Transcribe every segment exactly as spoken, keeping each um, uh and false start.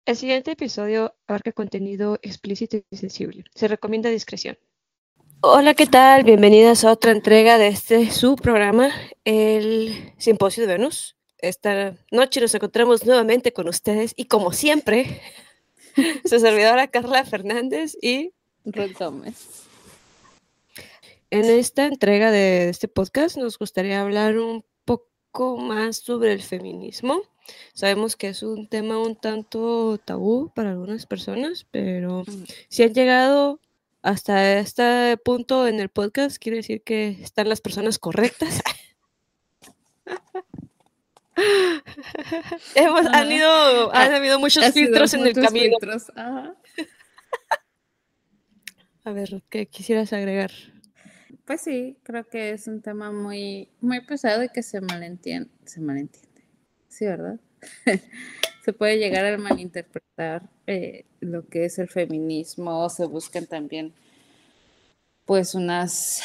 El siguiente episodio abarca contenido explícito y sensible. Se recomienda discreción. Hola, ¿qué tal? Bienvenidas a otra entrega de este su programa, el Simposio de Venus. Esta noche nos encontramos nuevamente con ustedes y como siempre, su servidora Carla Fernández y Ruth Gómez. En esta entrega de este podcast nos gustaría hablar un poco más sobre el feminismo. Sabemos que es un tema un tanto tabú para algunas personas, pero Mm. si han llegado hasta este punto en el podcast, quiere decir que están las personas correctas. Hemos, han, ido, han habido muchos Ha filtros sido en el muchos camino. filtros. Ajá. A ver, ¿qué quisieras agregar? Pues sí, creo que es un tema muy, muy pesado y que se malentiende. Se malentiende. Sí, ¿verdad? Se puede llegar a malinterpretar eh, lo que es el feminismo, o se buscan también, pues, unas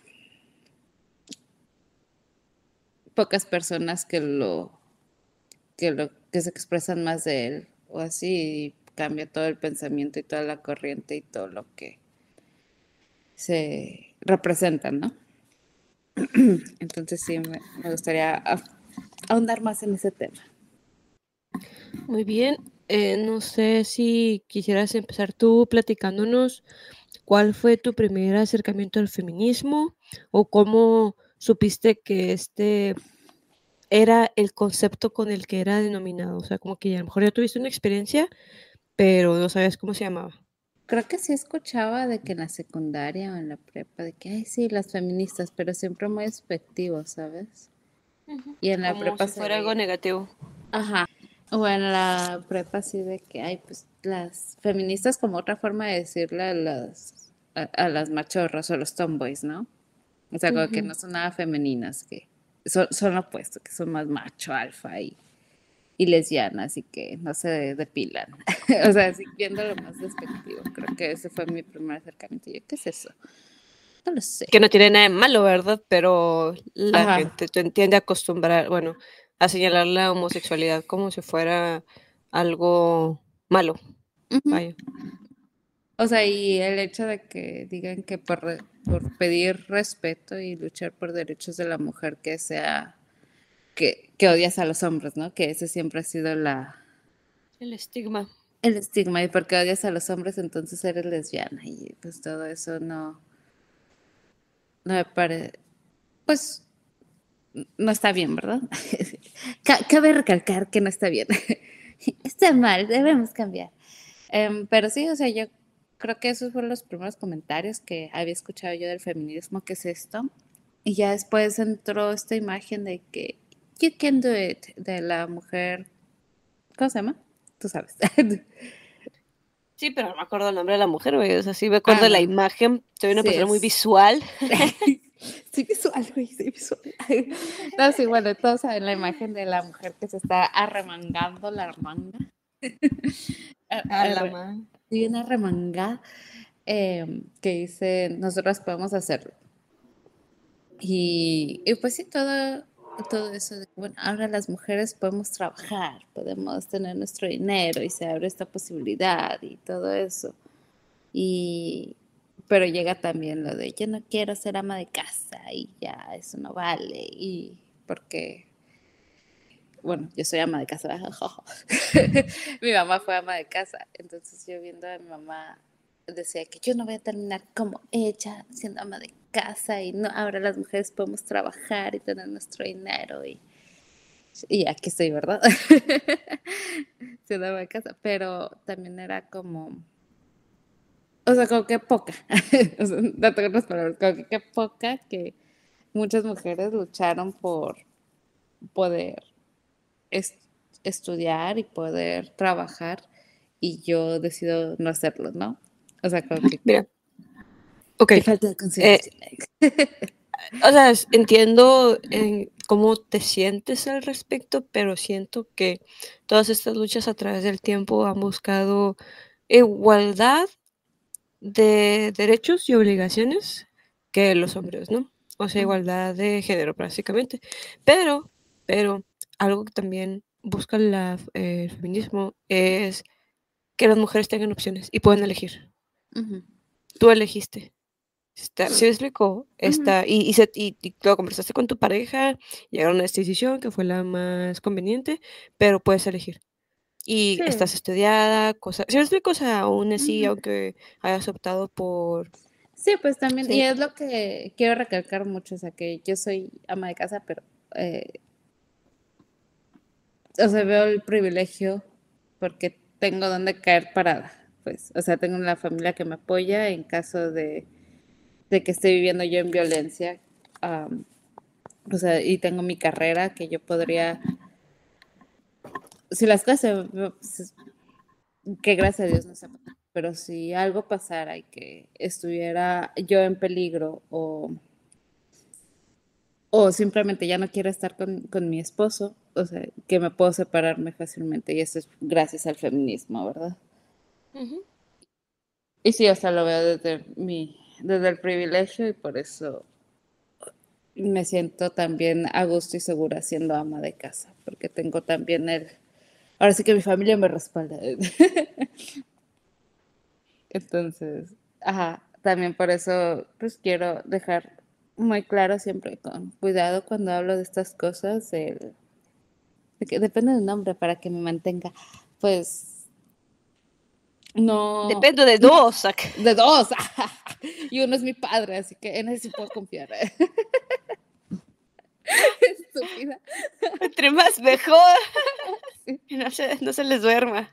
pocas personas que lo, que lo, que se expresan más de él, o así, y cambia todo el pensamiento y toda la corriente y todo lo que se representa, ¿no? Entonces sí, me, me gustaría a- ahondar más en ese tema. Muy bien, eh, no sé si quisieras empezar tú platicándonos cuál fue tu primer acercamiento al feminismo o cómo supiste que este era el concepto con el que era denominado. O sea, como que a lo mejor ya tuviste una experiencia, pero no sabías cómo se llamaba. Creo que sí escuchaba de que en la secundaria o en la prepa, de que, ay, sí, las feministas, pero siempre muy despectivo, ¿sabes? Y en la Como prepa si se fuera algo veía. negativo. Ajá. O en la prepa sí de que, ay, pues las feministas como otra forma de decirle a las, a, a las machorras o a los tomboys, ¿no? O sea, como que Ujú. no son nada femeninas, que son, son lo opuesto, que son más macho, alfa y, y lesbianas y que no se depilan. O sea, sí, viéndolo más despectivo. Creo que ese fue mi primer acercamiento. Yo, ¿qué es eso? No lo sé. Que no tiene nada de malo, ¿verdad? Pero la Ajá. gente te tiende a acostumbrar, bueno, a señalar la homosexualidad como si fuera algo malo. Ujú. Vaya. O sea, y el hecho de que digan que por, re- por pedir respeto y luchar por derechos de la mujer, que sea, que, que odias a los hombres, ¿no? Que ese siempre ha sido la, El estigma. el estigma, y porque odias a los hombres, entonces eres lesbiana, y pues todo eso no, no me parece, pues no está bien, ¿verdad? Ca- Cabe recalcar que no está bien. Está mal, debemos cambiar. Em, pero sí, o sea, yo creo que esos fueron los primeros comentarios que había escuchado yo del feminismo, que es esto. Y ya después entró esta imagen de que you can do it, de la mujer, ¿cómo se llama? Tú sabes. Sí, pero no me acuerdo el nombre de la mujer, güey. O sea, sí me Ah, acuerdo de la no. imagen. Soy una Sí, persona muy es. visual. Sí, visual, güey, sí, visual. No, sí, bueno, todos saben la imagen de la mujer que se está arremangando la manga. A- A la arre- madre. Sí, una remangada eh, que dice, nosotras podemos hacerlo. Y, y pues sí, todo, todo eso de, bueno, ahora las mujeres podemos trabajar, podemos tener nuestro dinero y se abre esta posibilidad y todo eso. Y, pero llega también lo de, yo no quiero ser ama de casa y ya, eso no vale. Y porque, bueno, yo soy ama de casa, ¿verdad? Mi mamá fue ama de casa, entonces yo viendo a mi mamá decía que yo no voy a terminar como ella siendo ama de casa y no, ahora las mujeres podemos trabajar y tener nuestro dinero y, y aquí estoy, ¿verdad? Siendo ama de casa, pero también era como, o sea, como que poca, o sea, no tengo otras palabras, como que, que poca que muchas mujeres lucharon por poder es- estudiar y poder trabajar y yo decido no hacerlo, ¿no? O sea, como que Mira, ok. qué falta de Eh, consideración. o sea, es- entiendo en cómo te sientes al respecto, pero siento que todas estas luchas a través del tiempo han buscado igualdad de derechos y obligaciones que los hombres, ¿no? O sea, Ujú. igualdad de género, básicamente. Pero, pero algo que también busca la, eh, el feminismo es que las mujeres tengan opciones y puedan elegir. Ujú. Tú elegiste. Está, ¿sí me explico? Está, Ujú. y, y, se- y- y lo conversaste con tu pareja, llegaron a esta decisión que fue la más conveniente, pero puedes elegir. Y Sí. estás estudiada, cosas, ¿sí me explico? O sea, aún así, Ujú. aunque hayas optado por, Sí, pues también, y sí, es lo que quiero recalcar mucho, o sea, que yo soy ama de casa, pero, eh, o sea, veo el privilegio porque tengo donde caer parada, pues, o sea, tengo una familia que me apoya en caso de, de que esté viviendo yo en violencia, am, o sea, y tengo mi carrera que yo podría, si las cosas, se- pues, que gracias a Dios no está pasando, pero si algo pasara y que estuviera yo en peligro o O simplemente ya no quiero estar con, con mi esposo, o sea, que me puedo separarme fácilmente y eso es gracias al feminismo, ¿verdad? ujú, Y sí, o sea, lo veo desde mi, desde el privilegio y por eso me siento también a gusto y segura siendo ama de casa, porque tengo también el, ahora sí que mi familia me respalda. Entonces, ajá, también por eso pues quiero dejar muy claro siempre con cuidado cuando hablo de estas cosas, el de que depende del nombre para que me mantenga. Pues no, depende de no, dos. Ac- de dos. Y uno es mi padre, así que en él sí puedo confiar. Estúpida. Entre más mejor. Sí. No se, no se les duerma.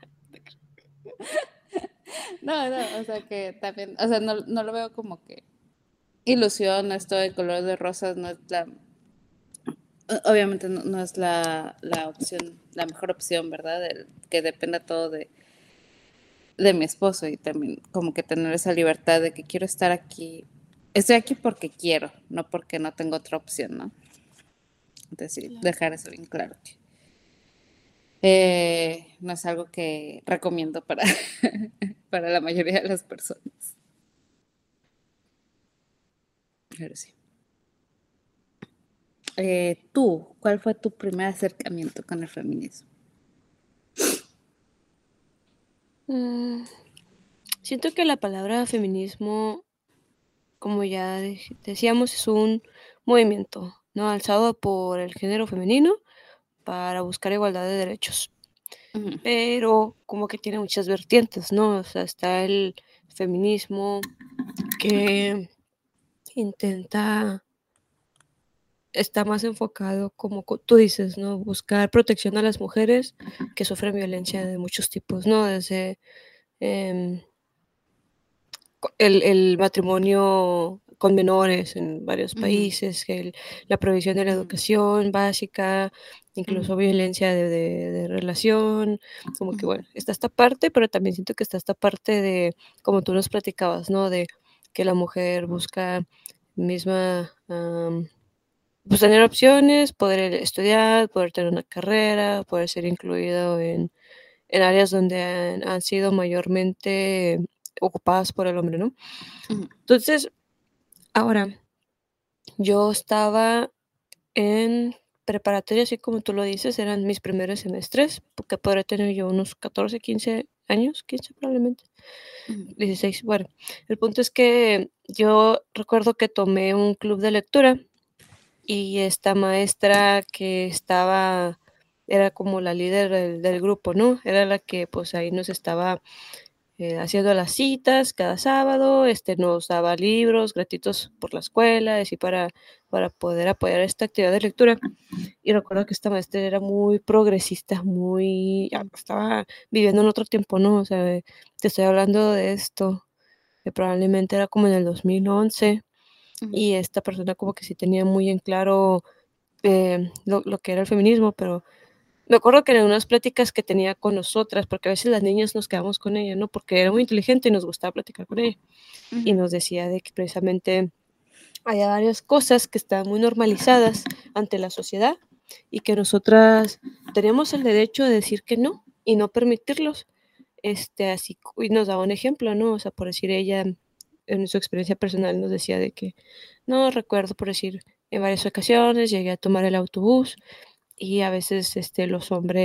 No, no, o sea que también, o sea, no, no lo veo como que ilusión, no estoy color de rosas, no es la, obviamente no, no es la, la opción, la mejor opción, ¿verdad? El, que dependa todo de, de mi esposo y también como que tener esa libertad de que quiero estar aquí. Estoy aquí porque quiero, no porque no tengo otra opción, ¿no? Entonces sí, Claro. dejar eso bien claro. Que, eh, no es algo que recomiendo para, para la mayoría de las personas. Pero sí. Eh, tú, ¿cuál fue tu primer acercamiento con el feminismo? Mm, siento que la palabra feminismo, como ya dej- decíamos, es un movimiento, ¿no? Alzado por el género femenino para buscar igualdad de derechos. Ujú. Pero como que tiene muchas vertientes, ¿no? O sea, está el feminismo que intenta, está más enfocado, como co- tú dices, ¿no? Buscar protección a las mujeres que sufren violencia de muchos tipos, ¿no? Desde em, co- el, el matrimonio con menores en varios Ujú. países, el- la provisión de la Ujú. educación básica, Ujú. incluso violencia de, de- de relación, como que Ujú. bueno, está esta parte, pero también siento que está esta parte de, como tú nos platicabas, ¿no? De que la mujer busca misma, am, pues tener opciones, poder estudiar, poder tener una carrera, poder ser incluido en, en áreas donde han, han sido mayormente ocupadas por el hombre, ¿no? Ujú. Entonces, ahora, yo estaba en preparatoria, así como tú lo dices, eran mis primeros semestres, porque podría tener yo unos catorce quince años, quince probablemente, Ujú. dieciséis. Bueno, el punto es que yo recuerdo que tomé un club de lectura y esta maestra que estaba, era como la líder del, del grupo, ¿no? Era la que pues ahí nos estaba eh, haciendo las citas cada sábado, este, nos daba libros gratuitos por la escuela, así para, para poder apoyar esta actividad de lectura. Y recuerdo que esta maestra era muy progresista, muy, ya estaba viviendo en otro tiempo, ¿no? O sea, te estoy hablando de esto, que probablemente era como en el dos mil once, Ujú. y esta persona como que sí tenía muy en claro eh, lo, lo que era el feminismo, pero me acuerdo que en unas pláticas que tenía con nosotras, porque a veces las niñas nos quedamos con ella, ¿no? Porque era muy inteligente y nos gustaba platicar con ella. Y Ujú. nos decía de que precisamente había varias cosas que estaban muy normalizadas ante la sociedad y que nosotras teníamos el derecho de decir que no y no permitirlos. Este, así, y nos daba un ejemplo, ¿no? O sea, por decir, ella en su experiencia personal nos decía de que, no, recuerdo por decir, en varias ocasiones llegué a tomar el autobús y a veces este, los hombres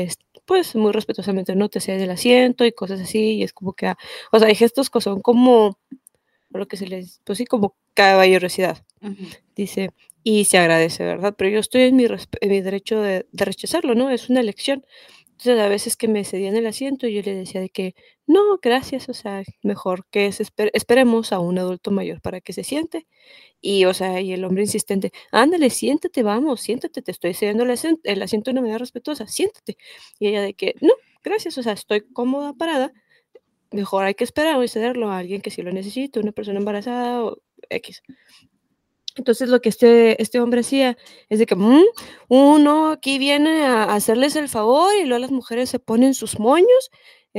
pues muy respetuosamente, ¿no? Te cede el asiento y cosas así, y es como que, ah, o sea, hay gestos que son como, lo que se les, pues sí, como caballerosidad. Ujú. Dice, y se agradece, ¿verdad? Pero yo estoy en mi, resp- en mi derecho de, de rechazarlo, ¿no? Es una elección. Entonces, a veces que me cedían el asiento, yo le decía de que, no, gracias, o sea, mejor que se esper- esperemos a un adulto mayor para que se siente. Y, o sea, y el hombre insistente, ándale, siéntate, vamos, siéntate, te estoy cediendo el asiento, el asiento de una manera respetuosa, siéntate. Y ella de que, no, gracias, o sea, estoy cómoda parada, mejor hay que esperar y cederlo a alguien que sí lo necesite, una persona embarazada o X. Entonces lo que este, este hombre hacía es de que, "Mm, uno aquí viene a a hacerles el favor", y luego las mujeres se ponen sus moños.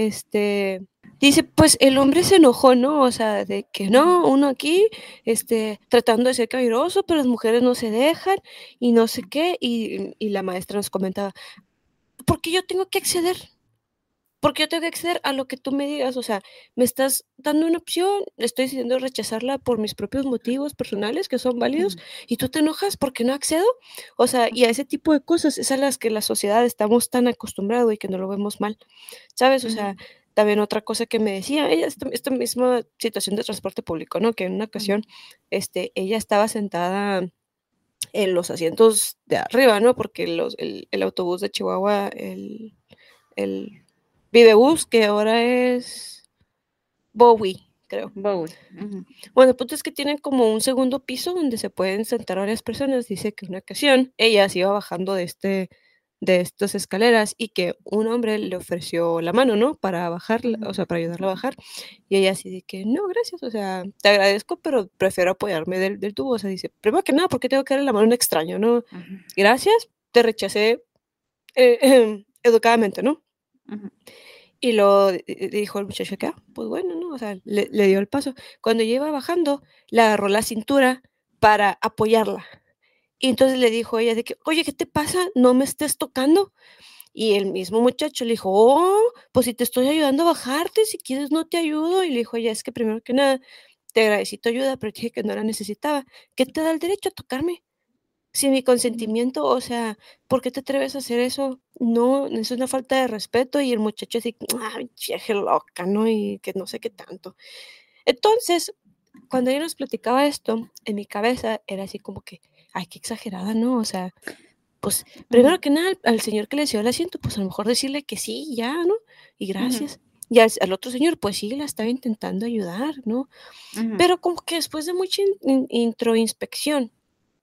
Este, dice, pues el hombre se enojó, ¿no? O sea, de que no, uno aquí, este, tratando de ser caballeroso, pero las mujeres no se dejan y no sé qué. Y, y la maestra nos comentaba, ¿por qué yo tengo que acceder? Porque yo tengo que acceder a lo que tú me digas, o sea, me estás dando una opción, estoy decidiendo rechazarla por mis propios motivos personales que son válidos Ujú. y tú te enojas porque no accedo. O sea, y a ese tipo de cosas es a las que la sociedad estamos tan acostumbrados y que no lo vemos mal, ¿sabes? O sea, Ujú. también otra cosa que me decía, ella, esta, esta misma situación de transporte público, ¿no? Que en una Ujú. ocasión, este, ella estaba sentada en los asientos de arriba, ¿no? Porque los, el, el autobús de Chihuahua, el, el Vivebus, que ahora es Bowie, creo. Bowie. Ujú. Bueno, el punto es que tienen como un segundo piso donde se pueden sentar varias personas. Dice que una ocasión ella se iba bajando de este de estas escaleras y que un hombre le ofreció la mano, ¿no? Para bajarla, Ujú. o sea, para ayudarla a bajar. Y ella así de que, no, gracias, o sea, te agradezco, pero prefiero apoyarme del, del tubo. O sea, dice, primero que nada, ¿por qué tengo que darle la mano a un extraño, no? Ujú. Gracias, te rechacé eh, educadamente, ¿no? Ujú. Y luego di di dijo el muchacho que: "Ah, pues bueno", ¿no? O sea, le le dio el paso. Cuando ya iba bajando, le agarró la cintura para apoyarla. Y entonces le dijo ella de que: "Oye, ¿qué te pasa? No me estés tocando". Y el mismo muchacho le dijo: "Oh, pues si te estoy ayudando a bajarte, si quieres no te ayudo". Y le dijo ella: "Es que primero que nada, te agradecí tu ayuda, pero te dije que no la necesitaba. ¿Qué te da el derecho a tocarme? Sin mi Ujú. consentimiento, o sea, ¿por qué te atreves a hacer eso? No, es una falta de respeto". Y el muchacho así, ay, vieja loca, ¿no? Y que no sé qué tanto. Entonces, cuando ella nos platicaba esto, en mi cabeza era así como que, ay, qué exagerada, ¿no? O sea, pues, Ujú. primero que nada, al al señor que le cedió el asiento, pues, a lo mejor decirle que sí y ya, ¿no? Y Ujú. gracias. Y al al otro señor, pues sí, la estaba intentando ayudar, ¿no? Ujú. Pero como que después de mucha in in introinspección,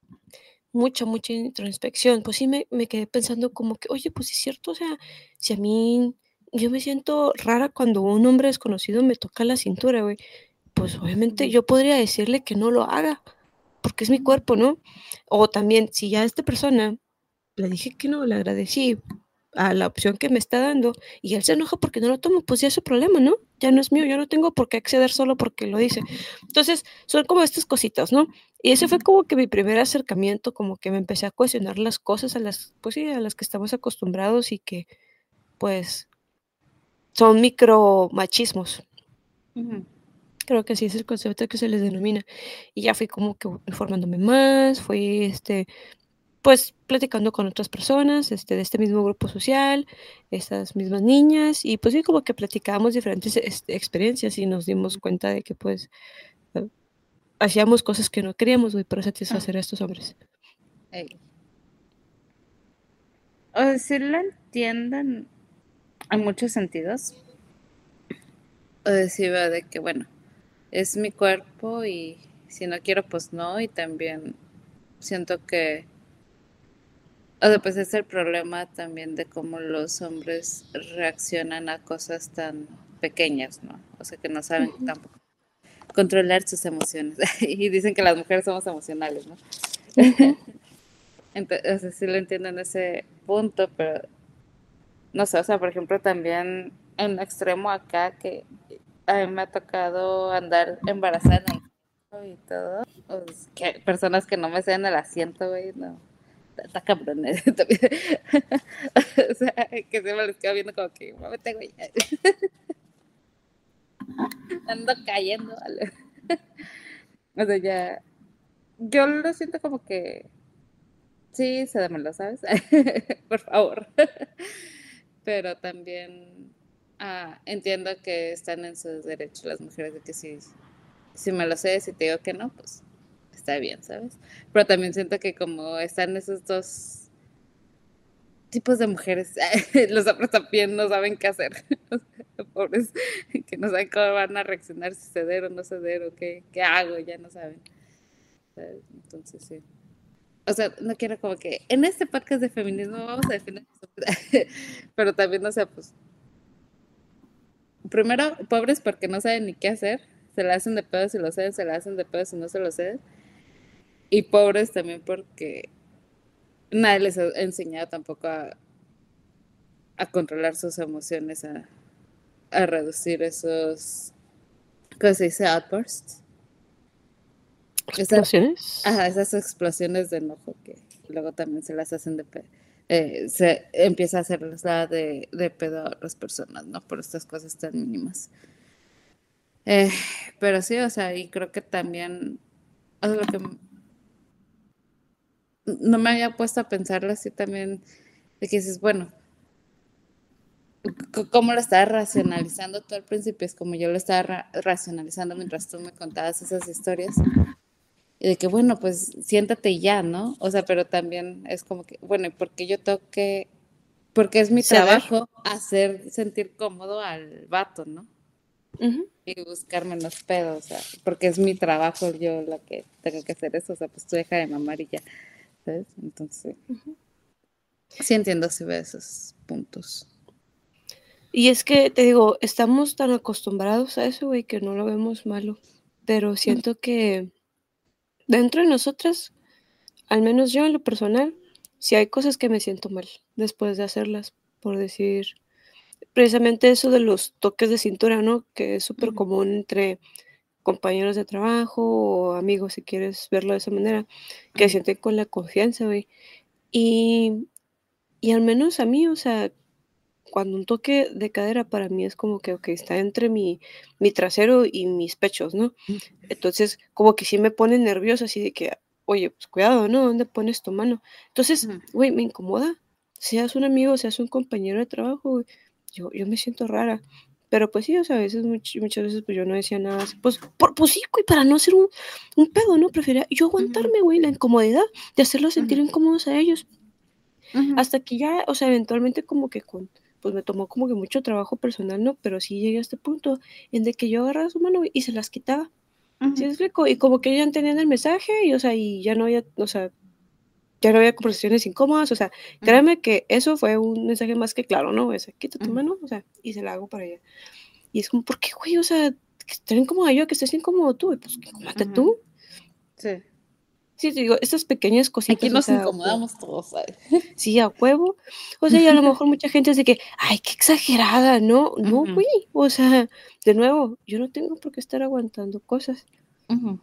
mucha, mucha introspección. Pues sí, me me quedé pensando como que, oye, pues sí es cierto, o sea, si a mí yo me siento rara cuando un hombre desconocido me toca la cintura, güey, pues obviamente Ujú. yo podría decirle que no lo haga, porque es mi Ujú. cuerpo, ¿no? O también, si ya a esta persona le dije que no, le agradecí a la opción que me está dando y él se enoja porque no lo tomo, pues ya es su problema, ¿no? Ya no es mío, yo no tengo por qué acceder solo porque lo dice. Entonces, son como estas cositas, ¿no? Y ese fue Ujú. como que mi primer acercamiento, como que me empecé a cuestionar las cosas a las, pues sí, a las que estamos acostumbrados y que, pues, son micromachismos. Ujú. Creo que así es el concepto que se les denomina. Y ya fui como que informándome más, fui, este, pues, platicando con otras personas, este, de este mismo grupo social, estas mismas niñas, y pues sí, como que platicábamos diferentes, este, experiencias y nos dimos cuenta de que, pues, eh, hacíamos cosas que no queríamos, güey, para Ah, satisfacer a estos hombres. ey. O sea, sí lo entienden en muchos sentidos. O decir, va de que, bueno, es mi cuerpo y si no quiero, pues no. Y también siento que, o sea, pues es el problema también de cómo los hombres reaccionan a cosas tan pequeñas, ¿no? O sea, que no saben Ujú, tampoco controlar sus emociones. Y dicen que las mujeres somos emocionales, ¿no? ujú, Entonces, o sea, sí lo entiendo en ese punto, pero no sé, o sea, por ejemplo, también en un extremo acá que a mí me ha tocado andar embarazada en el carro y todo. Pues, que personas que no me ceden el asiento, güey, no. Está está cabrón, ¿eh? También. O sea, que se me les queda viendo como que, muévete, güey. Ando cayendo. Vale. O sea, ya. Yo lo siento como que. Sí, cédemelo, ¿sabes? Por favor. pero también ah, entiendo que están en su derecho las mujeres de que si, si me lo sé, si te digo que no, pues está bien, ¿sabes? Pero también siento que como están esos dos tipos de mujeres, los hombres también no saben qué hacer. Pobres, que no saben cómo van a reaccionar, si ceder o no ceder, o qué, qué hago, ya no saben. ¿Sabes? Entonces, sí. O sea, no quiero como que en este podcast de feminismo vamos a defender pero también, o sea, pues, primero, pobres porque no saben ni qué hacer, se la hacen de pedo si lo ceden, se la hacen de pedo si no se lo ceden, y pobres también porque nadie les ha enseñado tampoco a, a controlar sus emociones, a, a reducir esos, ¿cómo se dice? Outbursts. Esas, ¿Explosiones? ajá, esas explosiones de enojo que luego también se las hacen de pedo. Eh, se empieza a hacerles la de, de pedo a las personas, ¿no? Por estas cosas tan mínimas. Eh, pero sí, o sea, y creo que también, o sea, lo que m- no me había puesto a pensarlo así también, de que dices, bueno, c- ¿cómo lo estaba racionalizando tú al principio? Es como yo lo estaba ra- racionalizando mientras tú me contabas esas historias. Y de que, bueno, pues siéntate y ya, ¿no? O sea, pero también es como que, bueno, ¿y por qué yo tengo que, porque es mi Ceder. trabajo hacer sentir cómodo al vato, ¿no? Ujú. Y buscarme los pedos, o sea, porque es mi trabajo yo la que tengo que hacer eso, o sea, pues tú deja de mamar y ya, ¿sabes? Entonces, sí entiendo si ve esos puntos. Y es que, te digo, estamos tan acostumbrados a eso, güey, que no lo vemos malo. Pero siento que dentro de nosotras, al menos yo en lo personal, sí hay cosas que me siento mal después de hacerlas, por decir, precisamente eso de los toques de cintura, ¿no? Que es súper Ujú, común entre compañeros de trabajo o amigos, si quieres verlo de esa manera, que ujú, sienten con la confianza, güey. Y, y al menos a mí, o sea, cuando un toque de cadera para mí es como que, okey, está entre mi mi trasero y mis pechos, ¿no? Entonces, como que sí me pone nerviosa, así de que, oye, pues cuidado, ¿no? ¿Dónde pones tu mano? Entonces, ujú, güey, me incomoda. Seas un amigo, seas un compañero de trabajo, güey, yo yo me siento rara. Pero, pues sí, o sea, a veces, much muchas veces, pues yo no decía nada así, pues por pues sí, güey, para no hacer un un pedo, ¿no? Prefería yo ujú, aguantarme, güey, la incomodidad de hacerlos sentir ujú, incómodos a ellos. ujú, Hasta que ya, o sea, eventualmente como que con pues me tomó como que mucho trabajo personal, ¿no? Pero sí llegué a este punto en de que yo agarraba su mano, güey, y se las quitaba, ¿sí ujú, me explico? Y como que ya entendían el mensaje y, o sea, y ya no había, o sea, ya no había conversaciones incómodas, o sea, ujú, créanme que eso fue un mensaje más que claro, ¿no? O sea, quita tu ujú, mano, o sea, y se la hago para allá. Y es como, ¿por qué, güey? O sea, que estar incómoda yo, que estés incómodo tú, güey, pues incómodate ujú. tú. Sí. Sí, te digo, estas pequeñas Aquí cositas, o nos sea, o incomodamos todos, ¿sabes? sí, a huevo. O sea, y a lo mejor mucha gente es de que: "Ay, qué exagerada", no, no, Ujú, güey, o sea, de nuevo, yo no tengo por qué estar aguantando cosas. ujú,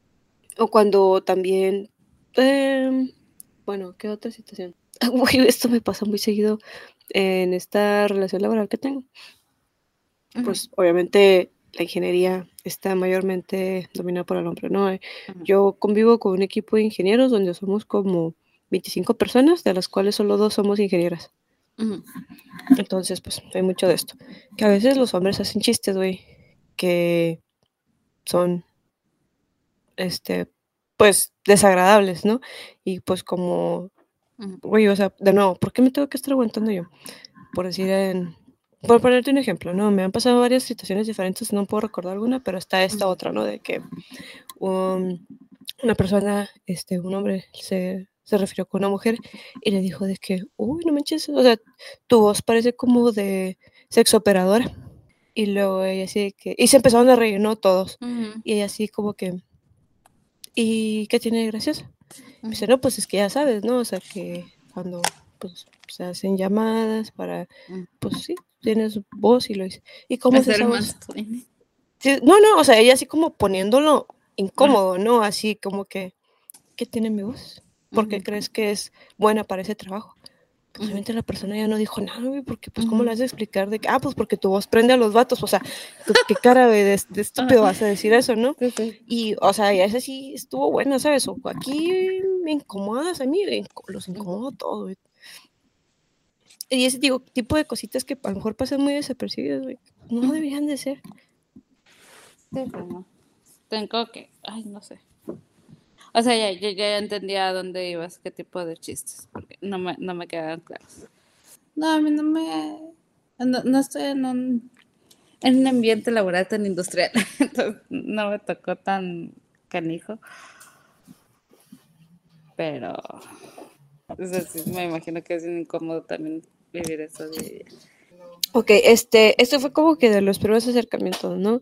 O cuando también, em, bueno, ¿qué otra situación? Ah, güey, esto me pasa muy seguido en esta relación laboral que tengo. ujú, Pues, obviamente, la ingeniería está mayormente dominada por el hombre, ¿no? Eh, ujú, yo convivo con un equipo de ingenieros donde somos como veinticinco personas, de las cuales solo dos somos ingenieras. ujú, Entonces, pues, hay mucho de esto. Que a veces los hombres hacen chistes, güey, que son, este, pues, desagradables, ¿no? Y, pues, como, ujú, güey, o sea, de nuevo, ¿por qué me tengo que estar aguantando yo? Por decir en por ponerte un ejemplo, ¿no? Me han pasado varias situaciones diferentes, no puedo recordar alguna, pero está esta ujú, otra, ¿no? De que, um, una persona, este, un hombre se se refirió con una mujer y le dijo de que: "Uy, no manches, o sea, tu voz parece como de sexoperadora". Y luego ella así de que y se empezaron a reír, ¿no? Todos. ujú, Y ella así como que: "¿Y qué tiene de gracioso?". Dice: ujú, "No, pues es que ya sabes, ¿no? O sea, que cuando, pues, se hacen llamadas para, ujú. pues sí, tienes voz", y lo dice: "¿Y cómo es Hacer esa voz?". mansplaining. Sí, no, no, o sea, ella así como poniéndolo Ajá, incómodo, ¿no? Así como que: "¿Qué tiene mi voz? ¿Por qué ujú, crees que es buena para ese trabajo?". Pues, ujú, obviamente la persona ya no dijo nada, güey, porque, pues, ¿cómo le ujú. vas a explicar de que: "Ah, pues, porque tu voz prende a los vatos", o sea, pues, qué cara de de de Ajá, estúpido vas a decir eso, ¿no? sí, sí. Y, o sea, ya esa sí estuvo buena, ¿sabes? O aquí me incomodas a mí, inco los Ujú, incomodo a todos, güey. Y ese digo, tipo de cositas que a lo mejor pasan muy desapercibidas, güey. No deberían de ser. Sí, pero no. Tengo que, ay, no sé. O sea, ya, ya, ya entendía a dónde ibas, qué tipo de chistes, porque no me, no me quedaban claros. No, a mí no me, no, no estoy en un, en un ambiente laboral tan industrial, entonces no me tocó tan canijo, pero, o sea, sí, me imagino que es incómodo también vivir eso de... Ok, este, esto fue como que de los primeros acercamientos, ¿no?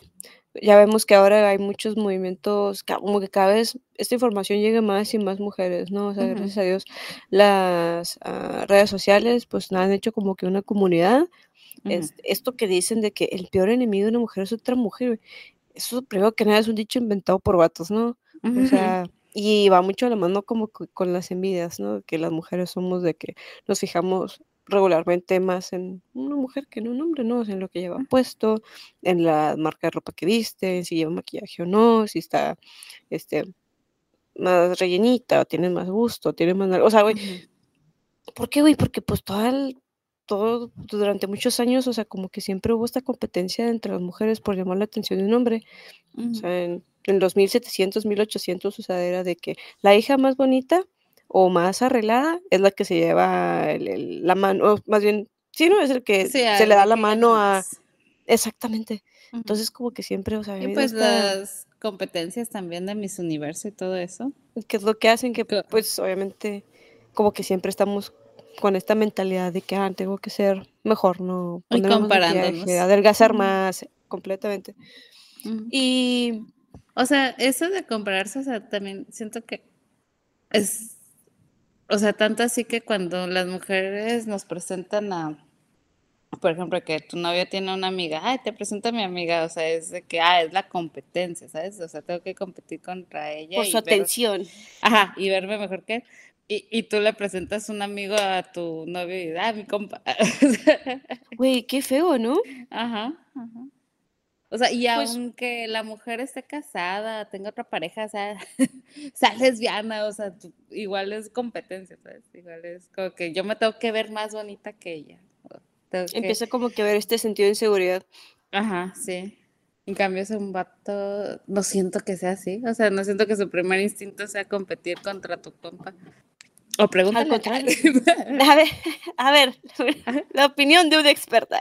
Ya vemos que ahora hay muchos movimientos, como que cada vez esta información llega más y más mujeres, ¿no? O sea, Uh-huh. gracias a Dios, las uh, redes sociales pues han hecho como que una comunidad. Uh-huh. Es, esto que dicen de que el peor enemigo de una mujer es otra mujer, eso primero que nada es un dicho inventado por vatos, ¿no? Uh-huh. O sea, y va mucho a la mano como con las envidias, ¿no? Que las mujeres somos de que nos fijamos regularmente más en una mujer que en un hombre, ¿no? O sea, en lo que lleva puesto, en la marca de ropa que viste, en si lleva maquillaje o no, si está este, más rellenita, o tiene más gusto, tiene más... O sea, güey, uh-huh. ¿Por qué, güey? Porque pues todo el, todo durante muchos años, o sea, como que siempre hubo esta competencia entre las mujeres por llamar la atención de un hombre. Uh-huh. O sea, en, en los mil setecientos, mil ochocientos, o sea, era de que la hija más bonita o más arreglada es la que se lleva el, el, la mano, más bien, sí, no, es el que sí, se le da la mano a... Exactamente. Uh-huh. Entonces, como que siempre, o sea... Y pues esta... las competencias también de Miss Universo y todo eso. ¿Qué es lo que hacen? Que, pues, obviamente, como que siempre estamos con esta mentalidad de que, ah, tengo que ser mejor, ¿no? Ponerme más maquillaje, adelgazar uh-huh. más, completamente. Uh-huh. Y... O sea, eso de compararse, o sea, también siento que es, o sea, tanto así que cuando las mujeres nos presentan a, por ejemplo, que tu novio tiene una amiga, ay, te presento a mi amiga, o sea, es de que, ah, es la competencia, ¿sabes? O sea, tengo que competir contra ella. Por y su ver, atención. Ajá, y verme mejor que él. Y, y tú le presentas un amigo a tu novio y, ah, mi compa. Güey, qué feo, ¿no? Ajá, ajá. O sea, y pues, aunque la mujer esté casada, tenga otra pareja, o sea, sea lesbiana, o sea, igual es competencia, ¿sabes? Igual es como que yo me tengo que ver más bonita que ella. Empieza que... como que a ver este sentido de inseguridad. Ajá, sí. En cambio, es un vato, no siento que sea así. O sea, no siento que su primer instinto sea competir contra tu compa. O pregúntale. Al contrario. A ver, a ver, la opinión de una experta.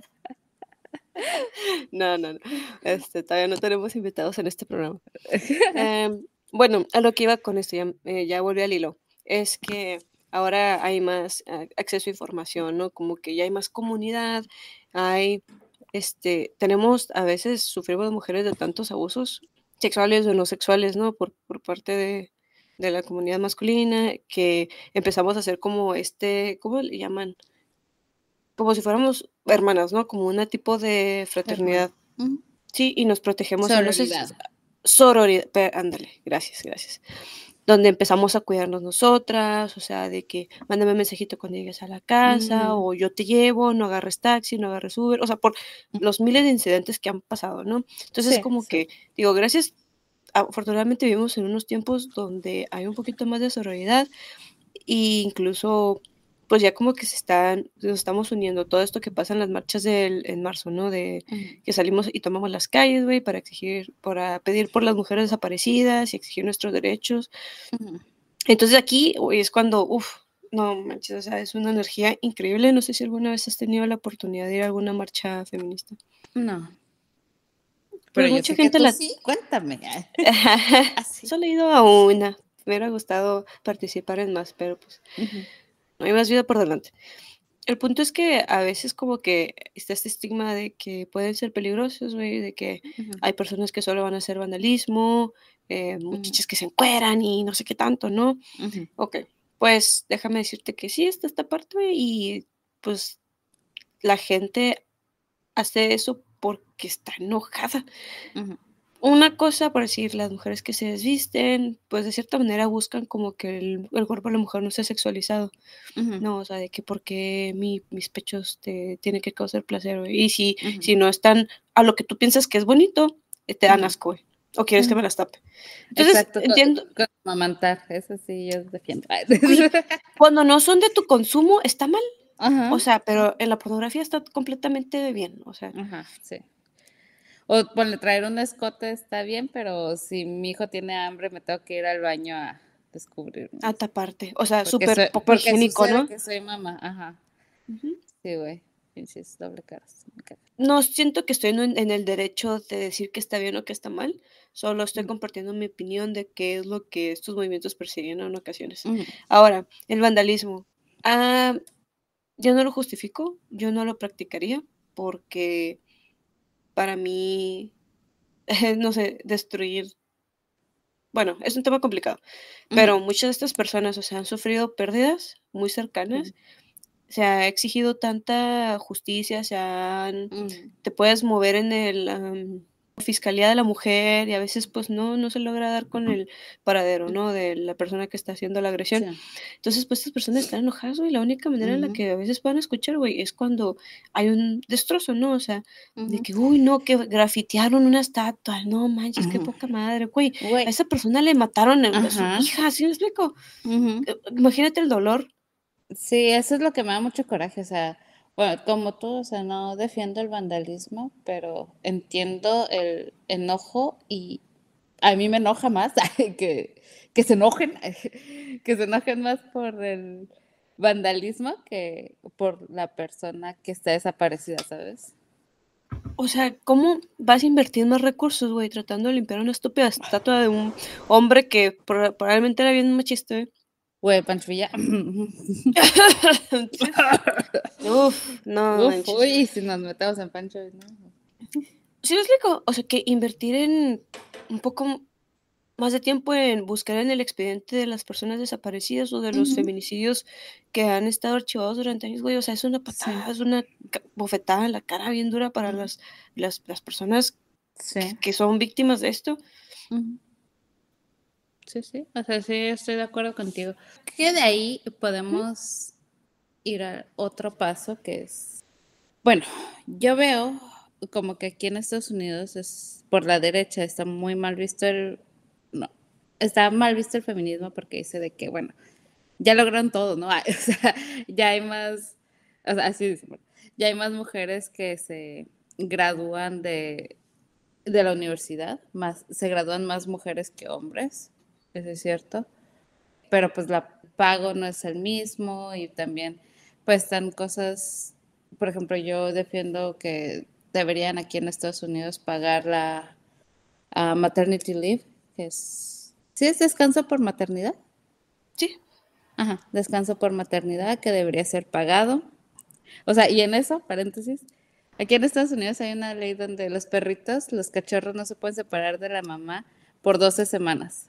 No, no, no. Este, todavía no tenemos invitados en este programa. Eh, bueno, a lo que iba con esto, ya, eh, ya volví al hilo, es que ahora hay más uh, acceso a información, ¿no? Como que ya hay más comunidad, hay, este, tenemos, a veces sufrimos mujeres de tantos abusos sexuales o no sexuales, ¿no? Por, por parte de, de la comunidad masculina, que empezamos a hacer como este, ¿cómo le llaman? Como si fuéramos hermanas, ¿no? Como un tipo de fraternidad. Uh-huh. Sí, y nos protegemos. Sororidad. No sé, sororidad, pero, ándale, gracias, gracias. Donde empezamos a cuidarnos nosotras, o sea, de que mándame un mensajito cuando llegues a la casa, uh-huh. o yo te llevo, no agarres taxi, no agarres Uber, o sea, por uh-huh. los miles de incidentes que han pasado, ¿no? Entonces, sí, como sí. que, digo, gracias, afortunadamente vivimos en unos tiempos donde hay un poquito más de sororidad, e incluso pues ya como que se están, nos estamos uniendo todo esto que pasa en las marchas del, en marzo, ¿no? De uh-huh. que salimos y tomamos las calles, güey, para exigir, para pedir por las mujeres desaparecidas y exigir nuestros derechos. Uh-huh. Entonces aquí, güey, es cuando, uff, no manches, o sea, es una energía increíble. No sé si alguna vez has tenido la oportunidad de ir a alguna marcha feminista. No. Pero, Pero mucha gente que tú la... sí, cuéntame. Así. Solo he ido a una. Me hubiera gustado participar en más, pero pues... Uh-huh. No hay más vida por delante. El punto es que a veces como que está este estigma de que pueden ser peligrosos, güey, de que uh-huh. hay personas que solo van a hacer vandalismo, eh, muchachas uh-huh. que se encueran y no sé qué tanto, ¿no? Uh-huh. Ok, pues déjame decirte que sí está esta parte, güey, y pues la gente hace eso porque está enojada. Uh-huh. Una cosa, por decir, las mujeres que se desvisten, pues de cierta manera buscan como que el, el cuerpo de la mujer no sea sexualizado. Uh-huh. No, o sea, de que porque mi, mis pechos te tienen que causar placer, güey. Y si, uh-huh. si no están a lo que tú piensas que es bonito, te dan uh-huh. asco, güey. O quieres uh-huh. que me las tape. Entonces, exacto, entiendo. Con, con amamantar, eso sí, yo defiendo. Güey, cuando no son de tu consumo, está mal. O Ajá, sea, pero en la pornografía está completamente bien, o sea, ajá, sí. O ponle, traer un escote está bien, pero si mi hijo tiene hambre, me tengo que ir al baño a descubrirme. a taparte, o sea, Porque súper soy, poco porque higiénico, sucede ¿no? que soy mamá, ajá. Ujú. Sí, güey. Pinches doble caras, me caga. No siento que estoy en en el derecho de decir que está bien o que está mal, solo estoy Ujú, compartiendo mi opinión de qué es lo que estos movimientos persiguen en ocasiones. ujú, Ahora, el vandalismo. Ah, yo no lo justifico, yo no lo practicaría porque para mí, no sé, destruir, bueno, es un tema complicado, ujú, pero muchas de estas personas, o sea, han sufrido pérdidas muy sí, cercanas, se ha exigido tanta justicia, se han ujú, te puedes mover en el, am, fiscalía de la mujer y a veces, pues, no no se logra dar con el paradero, ujú, ¿no?, de la persona que está haciendo la agresión. sí, Entonces, pues, estas personas están enojadas, güey, la única manera en la ujú, que a veces pueden escuchar, güey, es cuando hay un destrozo, ¿no? O sea, de ujú, que: "Uy, no, que grafitearon una estatua, no manches, qué ujú. poca madre", güey, a Güey, esa persona le mataron a a su ajá, hija, ¿sí me explico? ujú. Eh, imagínate el dolor. Sí, eso es lo que me da mucho coraje, o sea, bueno, como tú, o sea, no defiendo el vandalismo, pero entiendo el enojo y a mí me enoja más que que se enojen, que se enojen más por el vandalismo que por la persona que está desaparecida, ¿sabes? O sea, ¿cómo vas a invertir más recursos, güey, tratando de limpiar una estúpida estatua de un hombre que proba probablemente era bien machista, eh? Güey, Pancho Villa. Sí. Uf, no Uf, manches. uy, si nos metemos en Pancho, ¿no? ¿Sí me explico? O sea, que invertir en un poco más de tiempo en buscar en el expediente de las personas desaparecidas o de los Ujú, feminicidios que han estado archivados durante años, güey, o sea, es una sí, patada, es una ca bofetada en la cara bien dura para ujú, las las las personas que sí, que son víctimas de esto. ujú. Sí, sí, o sea, sí estoy de acuerdo contigo. Que de ahí Ujú, podemos ir a otro paso que es, bueno, yo veo como que aquí en Estados Unidos es por la derecha está muy mal visto el, no, está mal visto el feminismo porque dice de que, bueno, ya lograron todo, ¿no? O sea, ya hay más, o sea, así dicen, bueno, ya hay más mujeres que se gradúan de, de la universidad, más, se gradúan más mujeres que hombres, eso es cierto, pero pues la pago no es el mismo y también pues están cosas, por ejemplo, yo defiendo que deberían aquí en Estados Unidos pagar la ah, maternity leave, que es, ¿sí es descanso por maternidad? sí. Ajá, descanso por maternidad que debería ser pagado. O sea, y en eso, paréntesis, aquí en Estados Unidos hay una ley donde los perritos, los cachorros no se pueden separar de la mamá por doce semanas.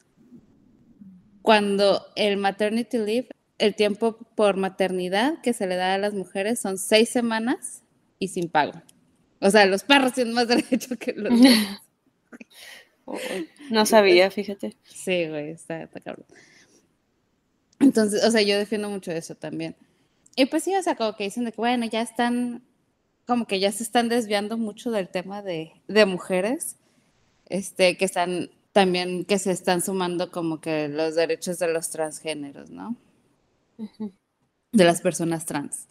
Cuando el maternity leave, el tiempo por maternidad que se le da a las mujeres son seis semanas y sin pago. O sea, los perros tienen más derecho que los bebés. Uy, no sabía, fíjate. Sí, güey, está, está cabrón. Entonces, o sea, yo defiendo mucho eso también. Y pues sí, o sea, como que dicen de que, bueno, ya están, como que ya se están desviando mucho del tema de, de mujeres, este, que están también, que se están sumando como que los derechos de los transgéneros, ¿no? Ujú. De las personas trans.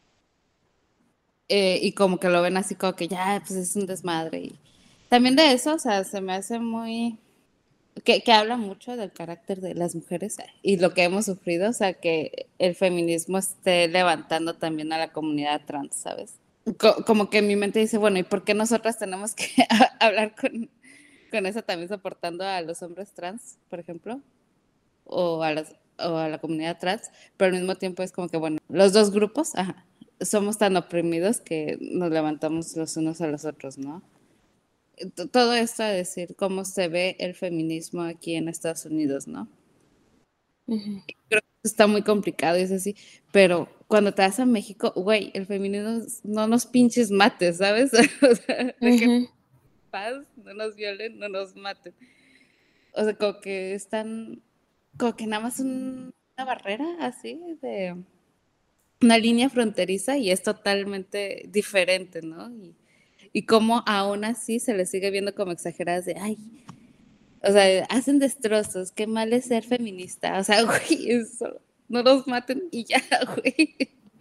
Eh, y como que lo ven así como que ya, pues es un desmadre. Y también de eso, o sea, se me hace muy, que, que habla mucho del carácter de las mujeres y lo que hemos sufrido, o sea, que el feminismo esté levantando también a la comunidad trans, ¿sabes? Co- como que mi mente dice, bueno, ¿y por qué nosotras tenemos que hablar con, con eso también soportando a los hombres trans, por ejemplo? O a, las, o a la comunidad trans, pero al mismo tiempo es como que, bueno, los dos grupos, ajá, somos tan oprimidos que nos levantamos los unos a los otros, ¿no? T- Todo esto a decir cómo se ve el feminismo aquí en Estados Unidos, ¿no? Ujú, Creo que está muy complicado y es así, pero cuando te vas a México, güey, el feminismo es- no nos pinches mates, ¿sabes? O sea, dejen ujú. paz, no nos violen, no nos maten. O sea, como que están, como que nada más un- una barrera así de una línea fronteriza y es totalmente diferente, ¿no? Y, y cómo aún así se les sigue viendo como exageradas de, ay, o sea, hacen destrozos, qué mal es ser feminista, o sea, güey, eso, no los maten y ya, güey.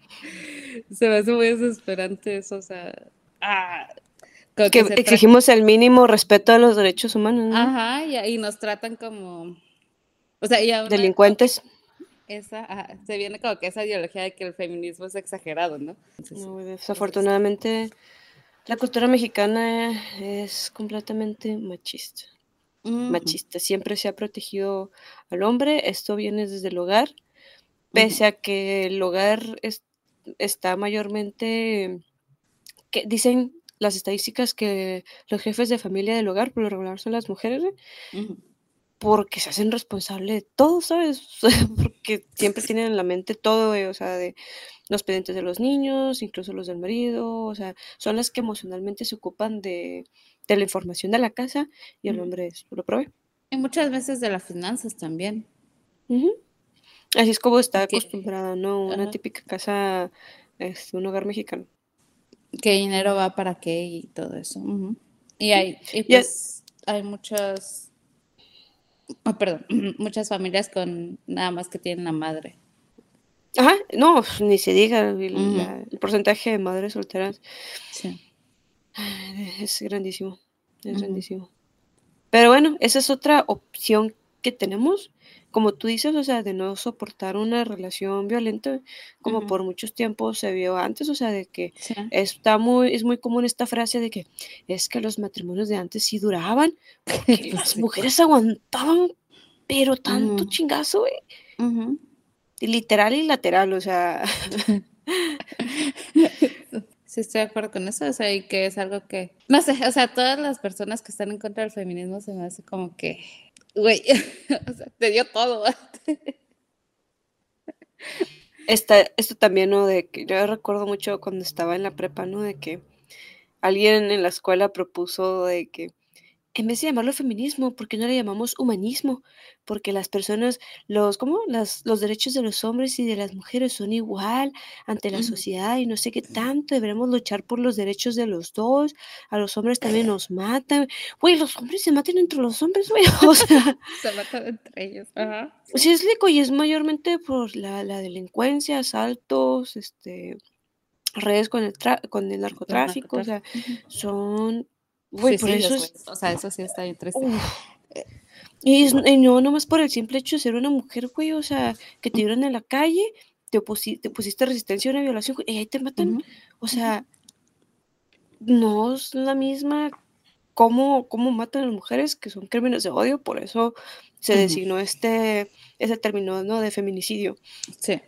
Se me hace muy desesperante eso, o sea, ah, como Que que se trata, exigimos el mínimo respeto a los derechos humanos, ¿no? ajá, y, y nos tratan como, o sea, y aún con Delincuentes. esa, ajá, se viene como que esa ideología de que el feminismo es exagerado, ¿no? Entonces, No, pues es, desafortunadamente, la cultura mexicana es completamente machista. ujú, Machista. Siempre se ha protegido al hombre. Esto viene desde el hogar, ujú, pese a que el hogar es- está mayormente, que dicen las estadísticas que los jefes de familia del hogar por lo regular son las mujeres, güey, ujú. porque se hacen responsable de todo, ¿sabes? Porque siempre tienen en la mente todo, güey, o sea, de los pendientes de los niños, incluso los del marido, o sea, son las que emocionalmente se ocupan de, de la información de la casa y el Ujú. hombre es- lo provee. Y muchas veces de las finanzas también, Ujú. Así es como está que, acostumbrada, ¿no? Una ajá, típica casa, este, un hogar mexicano. qué dinero va para qué y todo eso. Ujú. Y Sí. hay, y Ya, pues hay muchas, oh, perdón, muchas familias con nada más que tienen la madre. ajá, no, ni se diga, el, Ujú, la- el porcentaje de madres solteras sí, eh, es grandísimo, es ujú, grandísimo. Pero bueno, esa es otra opción que tenemos, como tú dices, o sea, de no soportar una relación violenta, como ujú, por muchos tiempos se vio antes, o sea, de que sí, está muy, es muy común esta frase de que es que los matrimonios de antes sí duraban, porque pues las sí. mujeres aguantaban, pero tanto Ujú, chingazo, güey, ujú. literal y lateral, o sea, Sí, estoy de acuerdo con eso, o sea, y que es algo que, no sé, o sea, todas las personas que están en contra del feminismo se me hace como que, güey, o sea, te dio todo. esta, esto también, ¿no? De que yo recuerdo mucho cuando estaba en la prepa, ¿no? De que alguien en la escuela propuso de que en vez de llamarlo feminismo, ¿por qué no le llamamos humanismo? Porque las personas, los, ¿cómo? Las, los derechos de los hombres y de las mujeres son igual ante la Ujú. sociedad y no sé qué tanto, deberemos luchar por los derechos de los dos, a los hombres también nos matan. Güey, los hombres se matan entre los hombres, güey, o sea, Se matan entre ellos. Ajá, sí. sí es rico y es mayormente por la, la delincuencia, asaltos, este, redes con el, tra- con el El narcotráfico, o sea, narcotráfico. Ujú. son, güey, por eso Suicidios, güey. es, O sea, eso sí está bien triste. uf. Y, es- y no nomás por el simple hecho de ser una mujer, güey, o sea, que te vieron en la calle, te, oposi- te pusiste resistencia a una violación, güey, y ahí te matan. Ujú, O ujú, sea, no es la misma cómo, cómo matan a las mujeres, que son crímenes de odio, por eso se ujú. designó este, ese término, ¿no? De feminicidio Sí.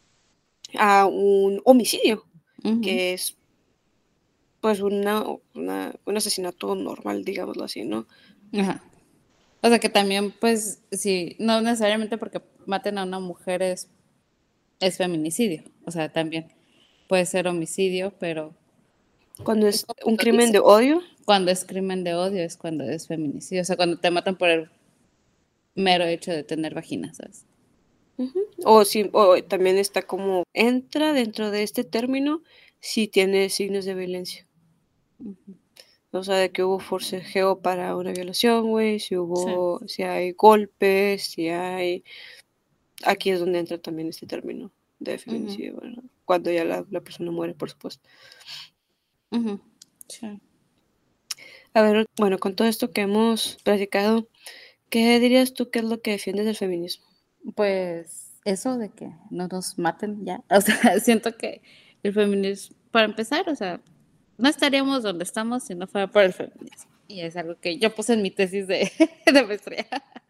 a un homicidio, Ujú. que es pues una, una- un asesinato normal, digámoslo así, ¿no? Ajá. O sea que también, pues, sí, no necesariamente porque maten a una mujer es, es feminicidio. O sea, también puede ser homicidio, pero Cuando es es como un lo crimen dice. de odio. Cuando es crimen de odio es cuando es feminicidio. O sea, cuando te matan por el mero hecho de tener vagina, ¿sabes? Ujú. O si o también está como entra dentro de este término si tiene signos de violencia. O sea, de que hubo forcejeo para una violación, güey, si Sí. hubo, si hay golpes, si hay... Aquí es donde entra también este término de Ujú, feminicidio, ¿verdad? Cuando ya la, la persona muere, por supuesto. ujú, sí. A ver, bueno, con todo esto que hemos platicado, ¿qué dirías tú que es lo que defiendes del feminismo? Pues eso de que no nos maten ya. O sea, siento que el feminismo, para empezar, o sea, no estaríamos donde estamos si no fuera por el feminismo. Y es algo que yo puse en mi tesis de, de maestría.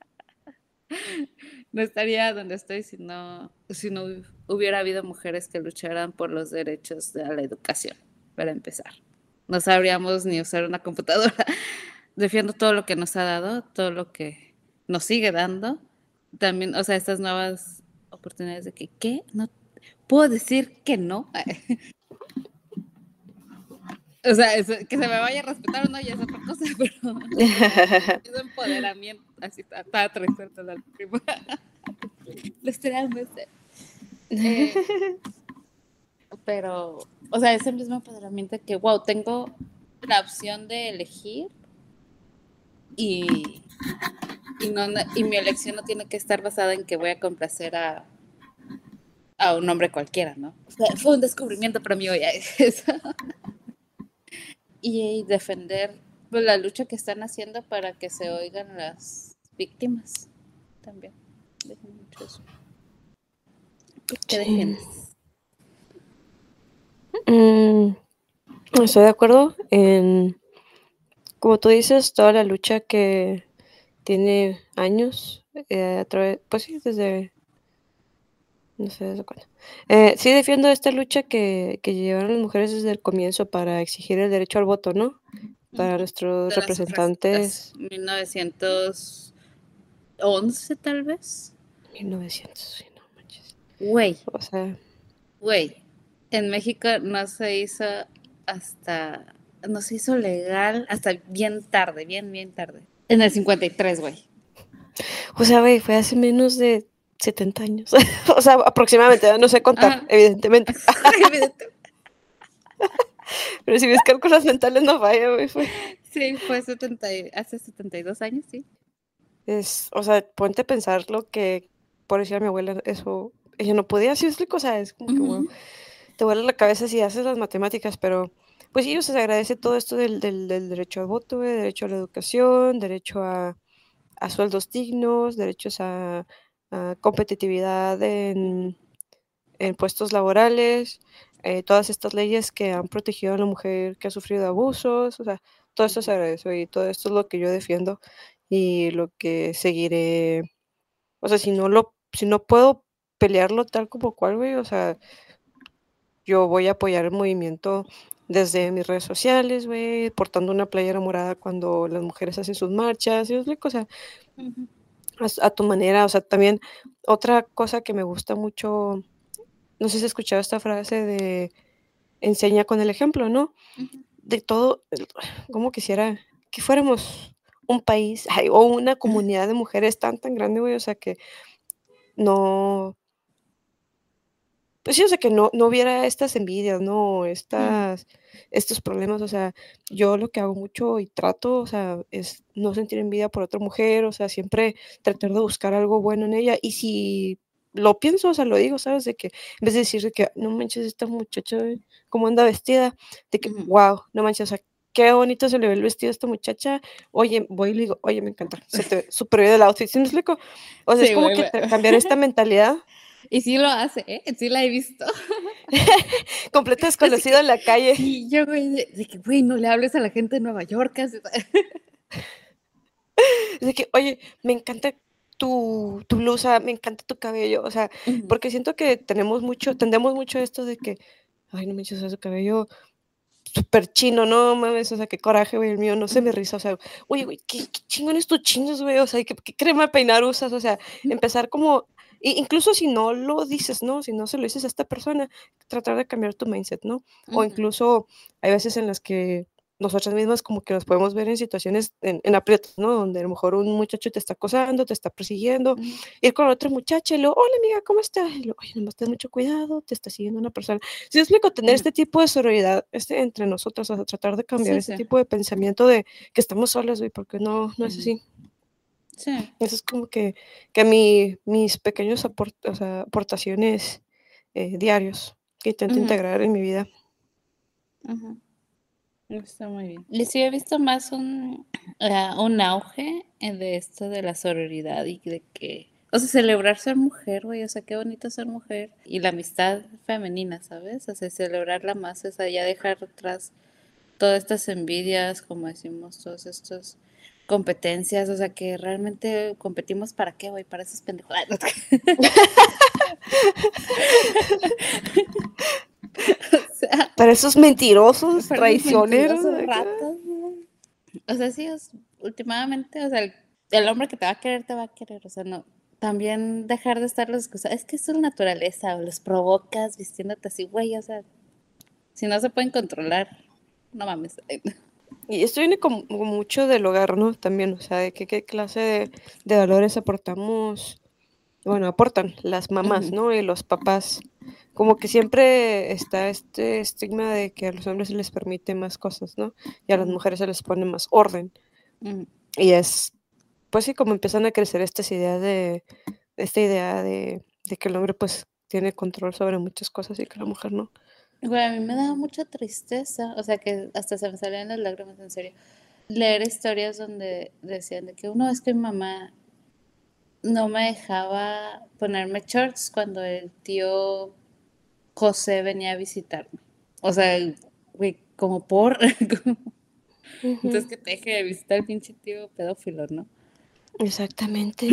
No estaría donde estoy si no, si no hubiera habido mujeres que lucharan por los derechos de la educación, para empezar. No sabríamos ni usar una computadora. Defiendo todo lo que nos ha dado, todo lo que nos sigue dando. También, o sea, estas nuevas oportunidades de que, ¿qué? No puedo decir que no. O sea, eso- que se me vaya a respetar o no ya es otra cosa, pero es empoderamiento. Así está, está triste la prima. Literalmente. Eh, pero, o sea, ese mismo empoderamiento que, wow, tengo la opción de elegir y, y, no, y mi elección no tiene que estar basada en que voy a complacer a a un hombre cualquiera, ¿no? Fue, fue un descubrimiento para mí hoy. Y defender pues, la lucha que están haciendo para que se oigan las víctimas también. Dejan mucho eso. ¿Qué Sí. defiendes? Mm, estoy de acuerdo en, como tú dices, toda la lucha que tiene años, eh, a través, pues sí, desde, no sé desde cuándo. Eh, sí defiendo esta lucha que, que llevaron las mujeres desde el comienzo para exigir el derecho al voto, ¿no? Para nuestros De las sufragistas, representantes. mil novecientos once tal vez. mil novecientos, sí, no manches. Güey, O sea, güey. En México no se hizo hasta, no se hizo legal hasta bien tarde, bien, bien tarde. En el cincuenta y tres, güey. o sea, güey, fue hace menos de setenta años. O sea, aproximadamente, no sé contar, Ajá. evidentemente. Evidente. Pero si mis cálculos mentales no fallan, güey, fue. Sí, fue setenta, y- hace setenta y dos años, sí. Es, o sea, ponte a pensar lo que, por decir a mi abuela, eso, ella no podía, así explico, o sea, es como que, wow, Ujú, te vuela la cabeza si haces las matemáticas, pero pues sí, o sea, se agradece todo esto del, del, del derecho al voto, güey, derecho a la educación, derecho a, a sueldos dignos, derechos a, a competitividad en, en puestos laborales, eh, todas estas leyes que han protegido a la mujer que ha sufrido abusos, o sea, todo esto se ujú, agradece y todo esto es lo que yo defiendo y lo que seguiré, o sea, si no lo, si no puedo pelearlo tal como cual, güey, o sea, yo voy a apoyar el movimiento desde mis redes sociales, güey, portando una playera morada cuando las mujeres hacen sus marchas, ¿sí me explico? O sea, ujú, a, s- a tu manera, o sea, también otra cosa que me gusta mucho, no sé si has escuchado esta frase de enseña con el ejemplo, ¿no? ujú, De todo, el- como quisiera que fuéramos un país ay, o una comunidad de mujeres tan, tan grande, güey, o sea, que no, pues sí, o sea, que no, no hubiera estas envidias, ¿no? ujú, Estas, estos problemas, o sea, yo lo que hago mucho y trato, o sea, es no sentir envidia por otra mujer, o sea, siempre tratar de buscar algo bueno en ella. Y si lo pienso, o sea, lo digo, ¿sabes? De que en vez de decir de que no manches, esta muchacha, eh, cómo anda vestida, de que, ujú. wow, no manches, o sea, qué bonito se le ve el vestido a esta muchacha. Oye, voy y le digo, oye, me encanta, se te ve súper bien el outfit, ¿sí me explico? O sea, es Sí, como güey. que me- tra- cambiar esta mentalidad. Y sí lo hace, ¿eh? Sí la he visto. Completo Así desconocido que, en la calle. sí, yo, güey, de, de que, güey, no le hables a la gente de Nueva York. así- De que, oye, me encanta tu, tu blusa, me encanta tu cabello. O sea, Ujú, porque siento que tenemos mucho, tendemos mucho esto de que, ay, no manches, o sea, su cabello súper chino, no mames, o sea, qué coraje, güey, el mío no se me ujú, riza. O sea, oye, güey, qué, qué chingones tus chinos, güey. O sea, ¿qué, qué crema de peinar usas? O sea, empezar como, i- incluso si no lo dices, ¿no? Si no se lo dices a esta persona, tratar de cambiar tu mindset, ¿no? O ujú, incluso hay veces en las que nosotras mismas como que nos podemos ver en situaciones en, en aprietos, ¿no? Donde a lo mejor un muchacho te está acosando, te está persiguiendo, ujú, ir con otra muchacha y luego, hola amiga, ¿cómo estás? Y luego, oye, nomás ten mucho cuidado, te está siguiendo una persona. Si explico, tener ujú. este tipo de sororidad este, entre nosotras, o sea, tratar de cambiar Sí, este sí. tipo de pensamiento de que estamos solas, güey, porque no, no es Ujú. así. Sí. Eso es como que, que mi, mis pequeños aport, o sea, aportaciones eh, diarios que intento Ujú, integrar en mi vida. ujú. Está muy bien. Y sí he visto más un, ah, un auge en de esto de la sororidad y de que, o sea, celebrar ser mujer, güey, o sea, qué bonito ser mujer. Y la amistad femenina, ¿sabes? O sea, celebrarla más, o sea, ya dejar atrás todas estas envidias, como decimos, todas estas competencias, o sea, que realmente competimos para qué, güey, para esos pendejos. O sea, Para esos mentirosos, para esos traicioneros, mentirosos acá. ratas, güey. O sea, sí, es, últimamente, o sea, el, el hombre que te va a querer, te va a querer, o sea, no. También dejar de estar los excusas, es que es su naturaleza, o los provocas vistiéndote así, güey, o sea, si no se pueden controlar, no mames. Y esto viene como, como mucho del hogar, ¿no? También, o sea, de qué, qué clase de, de valores aportamos, bueno, aportan las mamás, Ujú, ¿no? Y los papás. Como que siempre está este estigma de que a los hombres se les permite más cosas, ¿no? Y a las ujú, mujeres se les pone más orden. ujú, Y es, pues sí, como empiezan a crecer estas ideas de, esta idea de, de que el hombre, pues, tiene control sobre muchas cosas y que la mujer no. Güey, a mí me daba mucha tristeza, o sea, que hasta se me salían las lágrimas, en serio. Leer historias donde decían de que uno es que mi mamá no me dejaba ponerme shorts cuando el tío José venía a visitarme. O sea, güey, como por... Entonces Ujú. que te deje de visitar el pinche tío pedófilo, ¿no? Exactamente,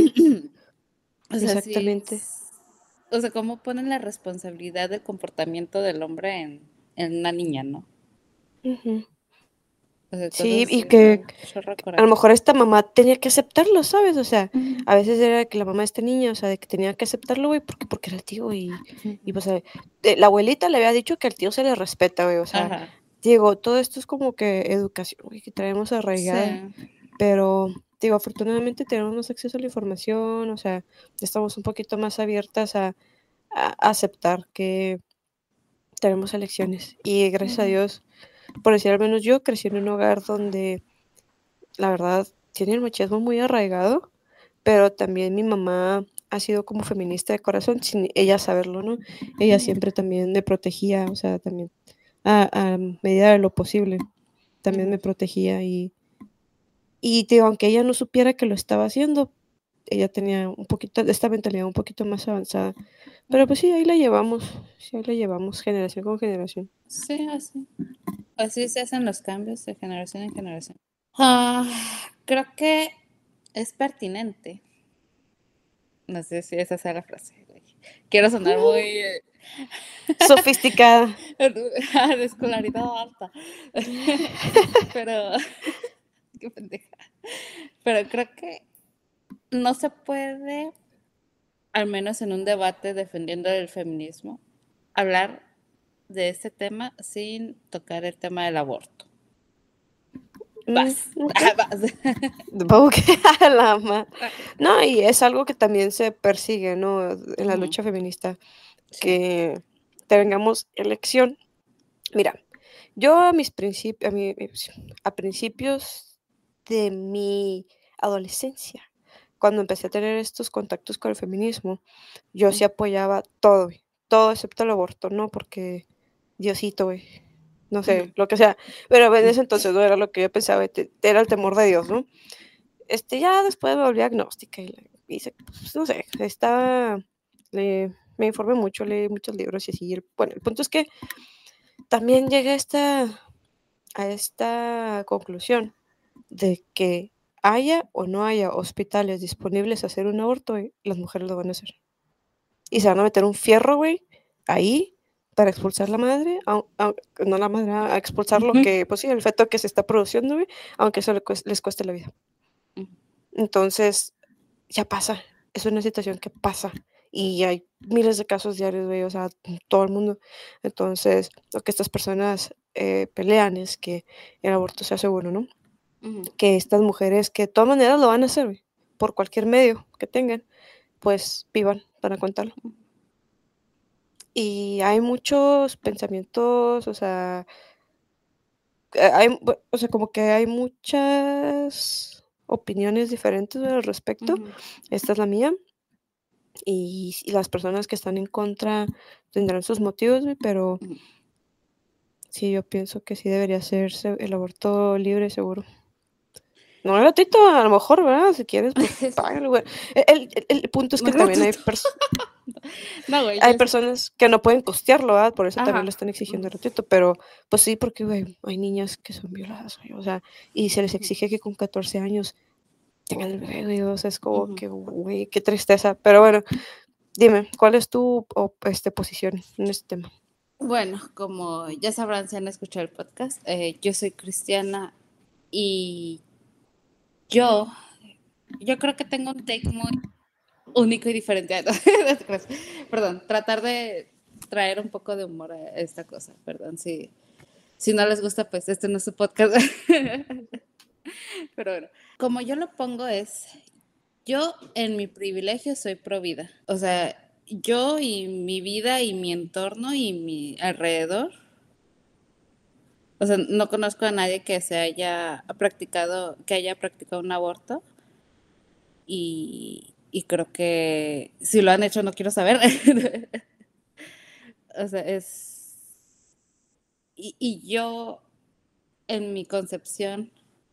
O sea, sí exactamente. es... O sea, cómo ponen la responsabilidad del comportamiento del hombre en, en una niña, ¿no? Ujú. O sea, cosas Sí, y así, me da que un chorro de a lo coraje. mejor esta mamá tenía que aceptarlo, ¿sabes? O sea, Ujú, a veces era que la mamá de este niño, o sea, de que tenía que aceptarlo, güey, porque, porque era el tío y, y ujú. pues eh, eh, la abuelita le había dicho que al tío se le respeta, güey, o sea, Ajá. digo, todo esto es como que educación, güey, que traemos arraigada, Sí. pero digo, afortunadamente tenemos más acceso a la información, o sea, estamos un poquito más abiertas a, a aceptar que tenemos elecciones y gracias a Ujú, Dios, por decir al menos yo crecí en un hogar donde la verdad, tiene el machismo muy arraigado, pero también mi mamá ha sido como feminista de corazón, sin ella saberlo, ¿no? Ella ujú, siempre también me protegía, o sea, también a, a medida de lo posible, también me ujú, protegía y, y te digo, aunque ella no supiera que lo estaba haciendo, ella tenía un poquito de esta mentalidad un poquito más avanzada. Pero ujú. pues sí, ahí la llevamos, sí, ahí la llevamos generación con generación. Sí, así. Así se hacen los cambios de generación en generación. Ah, creo que es pertinente. No sé si esa sea la frase, güey. Quiero sonar muy eh, Sofisticada. de escolaridad alta. Pero, qué pendeja. Pero creo que no se puede, al menos en un debate defendiendo el feminismo, hablar de este tema sin tocar el tema del aborto. Mm, Vas, ok. vas. Supongo que a la ma no, y es algo que también se persigue, ¿no? En la Ujú, lucha feminista, sí. que tengamos elección. Mira, yo a mis principios, a mi mis a principios de mi adolescencia, cuando empecé a tener estos contactos con el feminismo, yo sí Ujú, apoyaba todo, güey, todo excepto el aborto, ¿no? Porque Diosito, güey, no ujú, sé, lo que sea, pero en ese entonces no era lo que yo pensaba, te era el temor de Dios, ¿no? Este, ya después me volví agnóstica y le hice, pues, no sé, estaba le me informé mucho, leí muchos libros y así. El bueno, el punto es que también llegué a esta a esta conclusión de que haya o no haya hospitales disponibles a hacer un aborto, güey, las mujeres lo van a hacer. Y se van a meter un fierro, güey, ahí para expulsar la madre, au au no la madre, a expulsar lo ujú, que, pues sí, el feto que se está produciendo, güey, aunque eso le cues les cueste la vida. ujú, Entonces, ya pasa, es una situación que pasa y hay miles de casos diarios, güey, o sea, en todo el mundo. Entonces, lo que estas personas, eh, pelean es que el aborto sea seguro, ¿no? ujú, Que estas mujeres que de todas maneras lo van a hacer, güey, por cualquier medio que tengan, pues vivan para contarlo. Y hay muchos pensamientos, o sea, eh, hay, bue o sea, como que hay muchas opiniones diferentes, güey, al respecto. ujú, Esta es la mía. Y y las personas que están en contra tendrán sus motivos, güey, pero ujú. sí, yo pienso que sí debería hacerse el aborto libre y seguro. No gratuito, a lo mejor, ¿verdad? Si quieres, pues págalo, güey. E el el el punto es No que también hay gratuito. pers No, güey, hay yo sí. personas que no pueden costearlo, ¿verdad? Por eso también Ajá. lo están exigiendo Ujú, gratuito, pero, pues sí, porque, güey, hay niñas que son violadas, güey, o sea, y se les ujú, exige que con catorce años tengan el bebé, güey, o sea, es como ujú. que, güey, qué tristeza. Pero bueno, dime, ¿cuál es tu op este, posición en este tema? Bueno, como ya sabrán si han escuchado el podcast, eh, yo soy cristiana y yo, yo creo que tengo un take muy único y diferente. Ah, no, no te creas. Perdón, tratar de traer un poco de humor a esta cosa. Perdón, si, si no les gusta, pues este no es su podcast. Pero bueno, como yo lo pongo es, yo en mi privilegio soy pro vida. O sea, yo y mi vida y mi entorno y mi alrededor. O sea, no conozco a nadie que se haya practicado, que haya practicado un aborto y, y creo que si lo han hecho no quiero saber. O sea, es... Y, y yo, en mi concepción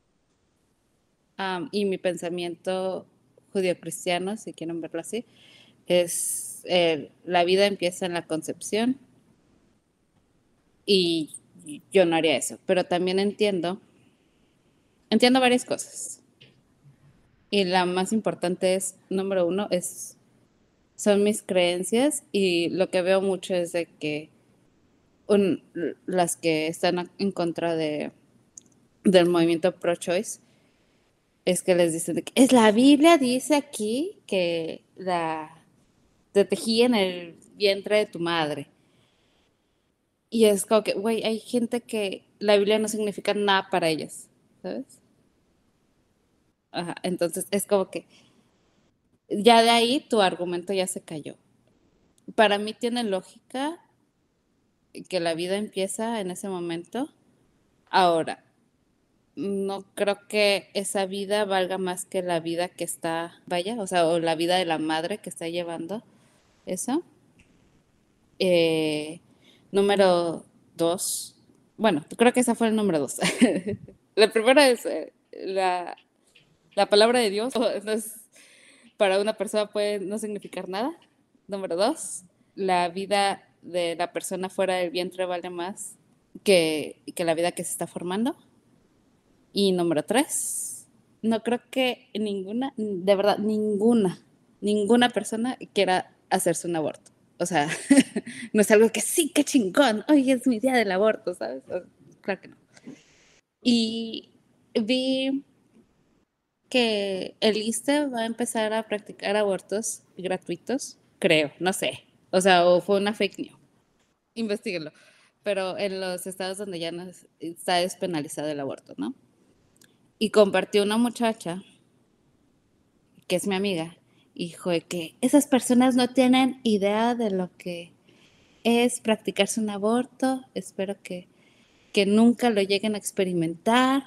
um, y mi pensamiento judio-cristiano, si quieren verlo así, es eh, la vida empieza en la concepción y yo no haría eso, pero también entiendo, entiendo varias cosas. Y la más importante es, número uno, es, son mis creencias y lo que veo mucho es de que un, las que están en contra de, del movimiento pro-choice es que les dicen de que es la Biblia dice aquí que la te tejí en el vientre de tu madre. Y es como que, güey, hay gente que la Biblia no significa nada para ellas, ¿sabes? Ajá, entonces es como que ya de ahí tu argumento ya se cayó. Para mí tiene lógica que la vida empieza en ese momento. Ahora, no creo que esa vida valga más que la vida que está, vaya, o sea, o la vida de la madre que está llevando eso. Eh, número dos, bueno, creo que esa fue el número dos. La primera es eh, la, la palabra de Dios. Entonces, para una persona puede no significar nada. Número dos, la vida de la persona fuera del vientre vale más que, que la vida que se está formando. Y número tres, no creo que ninguna, de verdad, ninguna, ninguna persona quiera hacerse un aborto. O sea, no es algo que sí, qué chingón, hoy es mi día del aborto, ¿sabes? O, claro que no. Y vi que el ISSSTE va a empezar a practicar abortos gratuitos, creo, no sé. O sea, o fue una fake news. Investíguenlo. Pero en los estados donde ya no es- está despenalizado el aborto, ¿no? Y compartió una muchacha, que es mi amiga, hijo de que esas personas no tienen idea de lo que es practicarse un aborto, espero que, que nunca lo lleguen a experimentar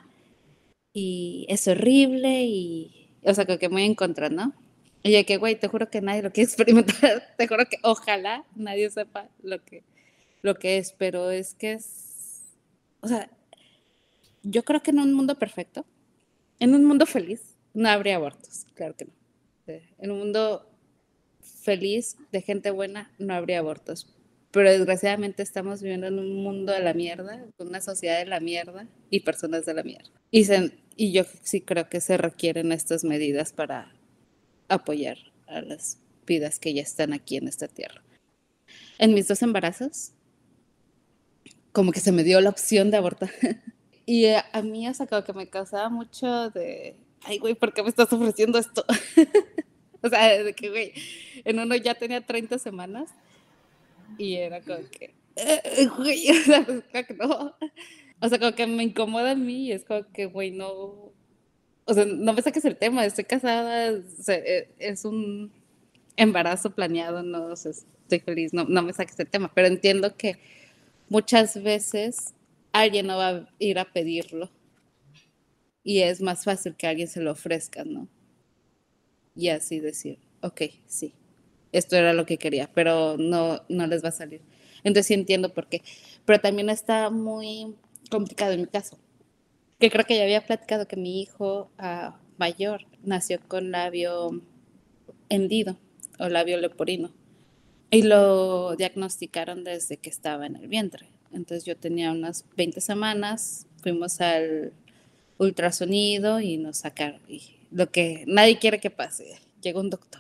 y es horrible y, o sea, como que muy en contra, ¿no? Y yo que, güey, te juro que nadie lo quiere experimentar, te juro que ojalá nadie sepa lo que, lo que es, pero es que es, o sea, yo creo que en un mundo perfecto, en un mundo feliz, no habría abortos, claro que no. En un mundo feliz de gente buena no habría abortos. Pero desgraciadamente estamos viviendo en un mundo de la mierda, con una sociedad de la mierda y personas de la mierda. Y, se, y yo sí creo que se requieren estas medidas para apoyar a las vidas que ya están aquí en esta tierra. En mis dos embarazos, como que se me dio la opción de abortar. Y a, a mí, o sea, como que me causaba mucho de, ay, güey, ¿por qué me estás ofreciendo esto? O sea, de que, güey, en uno ya tenía treinta semanas y era como que, eh, güey, o sea, pues, claro que no. O sea, como que me incomoda a mí y es como que, güey, no, o sea, no me saques el tema, estoy casada, o sea, e- es un embarazo planeado, no, o sea, estoy feliz, no, no me saques el tema, pero entiendo que muchas veces alguien no va a ir a pedirlo y es más fácil que alguien se lo ofrezca, ¿no? Y así decir, ok, sí, esto era lo que quería, pero no, no les va a salir. Entonces sí entiendo por qué. Pero también está muy complicado en mi caso, que creo que ya había platicado que mi hijo uh, mayor nació con labio hendido o labio leporino y lo diagnosticaron desde que estaba en el vientre. Entonces yo tenía unas veinte semanas, fuimos al ultrasonido y nos sacaron. Y lo que nadie quiere que pase, llega un doctor.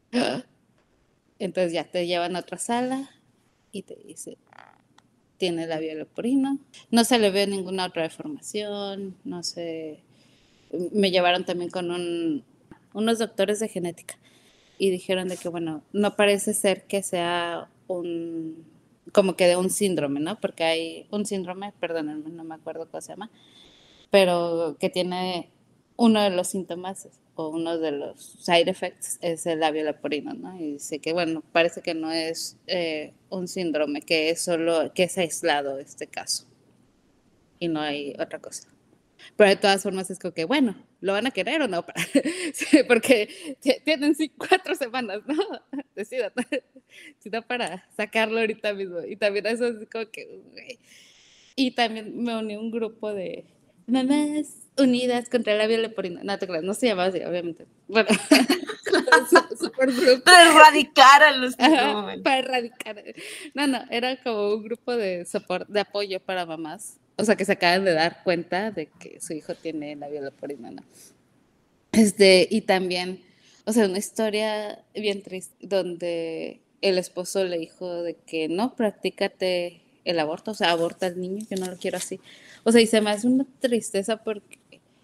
Entonces ya te llevan a otra sala y te dice, tiene labio leporino. No se le ve ninguna otra deformación, no sé. Me llevaron también con un, unos doctores de genética y dijeron de que, bueno, no parece ser que sea un, como que de un síndrome, ¿no? Porque hay un síndrome, perdónenme, no me acuerdo cómo se llama, pero que tiene uno de los síntomas o uno de los side effects es el labio leporino, ¿no? Y dice que, bueno, parece que no es eh, un síndrome, que es solo, que es aislado este caso y no hay otra cosa. Pero de todas formas es como que, bueno, ¿lo van a querer o no? Sí, porque tienen sí, cuatro semanas, ¿no? Decidan, sino para sacarlo ahorita mismo. Y también eso es como que, güey. Y también me uní a un grupo de mamás unidas contra la labio leporino. No te creas, no se llamaba así, obviamente. Bueno, super group. Para erradicar a los Ajá, no, para erradicar. No, no, era como un grupo de soporte, de apoyo para mamás. O sea, que se acaban de dar cuenta de que su hijo tiene labio leporino, ¿no? Este, y también, o sea, una historia bien triste donde el esposo le dijo de que no, practícate el aborto, o sea, aborta al niño, yo no lo quiero así. O sea, y se me hace una tristeza porque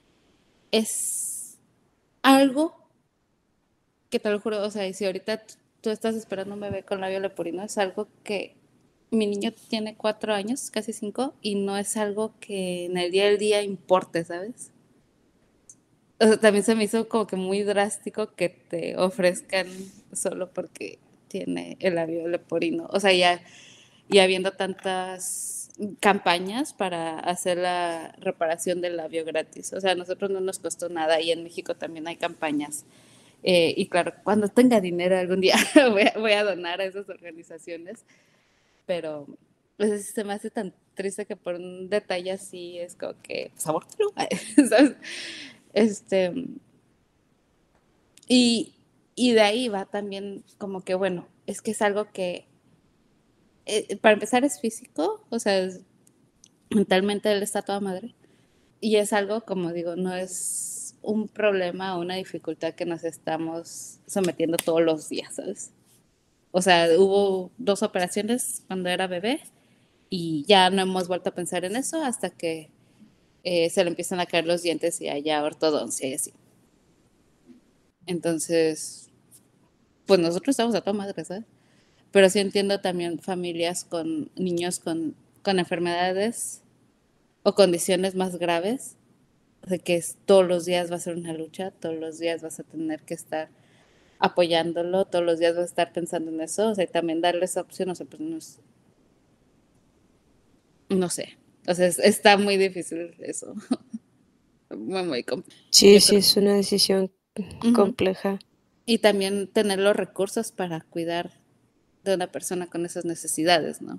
es algo que te lo juro, o sea, y si ahorita t- tú estás esperando un bebé con labio leporino, es algo que mi niño tiene cuatro años, casi cinco, y no es algo que en el día al día importe, ¿sabes? O sea, también se me hizo como que muy drástico que te ofrezcan solo porque tiene el labio leporino. O sea, ya, ya habiendo tantas campañas para hacer la reparación del labio gratis. O sea, a nosotros no nos costó nada y en México también hay campañas. Eh, y claro, cuando tenga dinero algún día voy a, voy a donar a esas organizaciones, pero pues, se me hace tan triste que por un detalle así es como que, pues abórtalo, ¿sabes? Este, y, y de ahí va también como que, bueno, es que es algo que, eh, para empezar, es físico, o sea, es- mentalmente él está toda madre. Y es algo, como digo, no es un problema o una dificultad que nos estamos sometiendo todos los días, ¿sabes? O sea, hubo dos operaciones cuando era bebé y ya no hemos vuelto a pensar en eso hasta que eh, se le empiezan a caer los dientes y haya ortodoncia y así. Entonces, pues nosotros estamos a toda madre, ¿sabes? Pero sí entiendo también familias con niños con, con enfermedades o condiciones más graves, de que es, todos los días va a ser una lucha, todos los días vas a tener que estar apoyándolo, todos los días vas a estar pensando en eso, o sea, y también darle esa opción, o sea, pues no, es- no sé, o sea, es- está muy difícil eso, muy, muy complejo, sí, yo sí, creo. es una decisión Ujú. compleja. Y también tener los recursos para cuidar de una persona con esas necesidades, ¿no?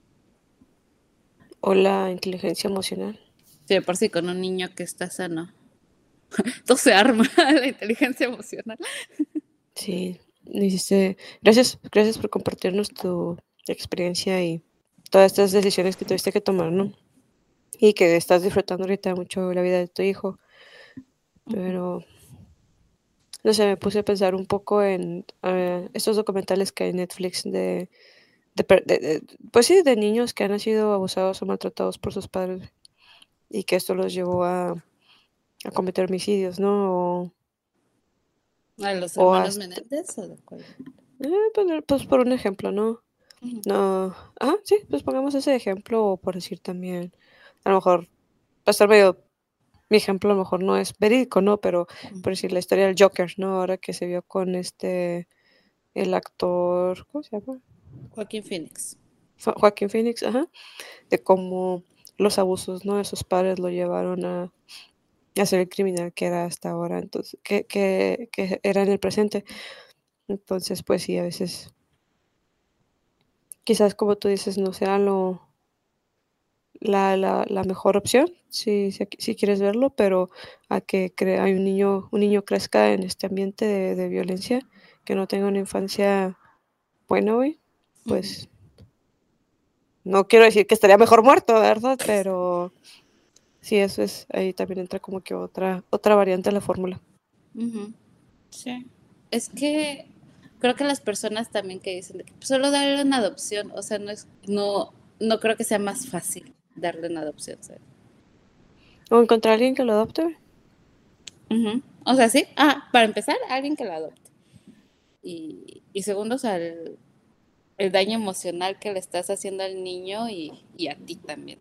O la inteligencia emocional. Sí, de por sí, con un niño que está sano, todo se arma, la inteligencia emocional. Sí, hiciste. Gracias, gracias por compartirnos tu experiencia y todas estas decisiones que tuviste que tomar, ¿no? Y que estás disfrutando ahorita mucho la vida de tu hijo. Pero, no sé, me puse a pensar un poco en eh, estos documentales que hay en Netflix de, de per- de- de- pues sí, de niños que han sido abusados o maltratados por sus padres y que esto los llevó a, a cometer homicidios, ¿no? O, ¿A los o hermanos hasta, Menéndez o de cuál? eh, pues, pues por un ejemplo, ¿no? Ujú, No, ah, sí, pues pongamos ese ejemplo, o por decir también, a lo mejor, va a estar medio, mi ejemplo a lo mejor no es verídico, ¿no? Pero ujú. por decir la historia del Joker, ¿no? Ahora que se vio con este, el actor, ¿cómo se llama? Joaquín Phoenix. Jo- Joaquín Phoenix, ajá, de cómo los abusos, ¿no? De sus padres lo llevaron a, a ser el criminal que era hasta ahora, entonces, que, que, que era en el presente. Entonces, pues sí, a veces, quizás como tú dices, no sea lo la, la, la mejor opción, si, si, si quieres verlo, pero a que cre- hay un niño, un niño crezca en este ambiente de, de violencia, que no tenga una infancia buena, güey, Ujú, pues no quiero decir que estaría mejor muerto, ¿verdad? Pero sí, eso es, ahí también entra como que otra, otra variante de la fórmula. ujú. Sí. Es que creo que las personas también que dicen de que pues, solo darle una adopción, o sea, no es, no, no creo que sea más fácil darle una adopción, ¿sabes? O encontrar a alguien que lo adopte, güey. Ujú. O sea, sí. Ah, para empezar, alguien que lo adopte. Y, y segundo, o sea, el, el daño emocional que le estás haciendo al niño y, y a ti también.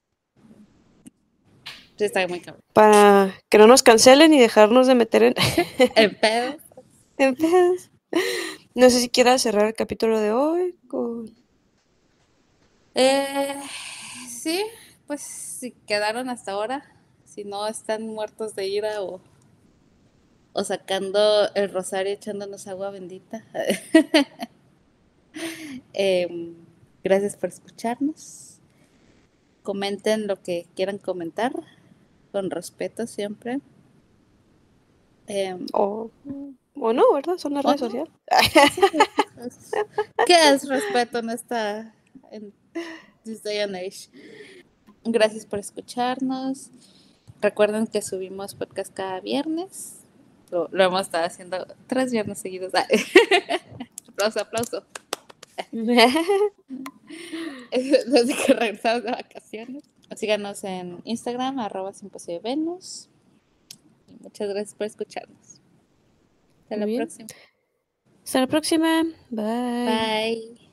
Sí, está muy cabrón. Para que no nos cancelen y dejarnos de meter en, El pedo. en pedos. No sé si quieras cerrar el capítulo de hoy con... Eh, sí, pues si quedaron hasta ahora. si no están muertos de ira o, o sacando el rosario echándonos agua bendita. eh, gracias por escucharnos. Comenten lo que quieran comentar, con respeto siempre. Eh, O, o no, ¿verdad? Son las ¿o redes no? sociales. ¿Qué es respeto en esta en this day and age? Gracias por escucharnos. Recuerden que subimos podcast cada viernes. Lo, lo hemos estado haciendo tres viernes seguidos. Ah, aplauso, aplauso. Desde que regresamos de vacaciones. Síganos en Instagram, arroba simposio de Venus. Y muchas gracias por escucharnos. Hasta Muy la bien. próxima. Hasta la próxima. Bye. Bye.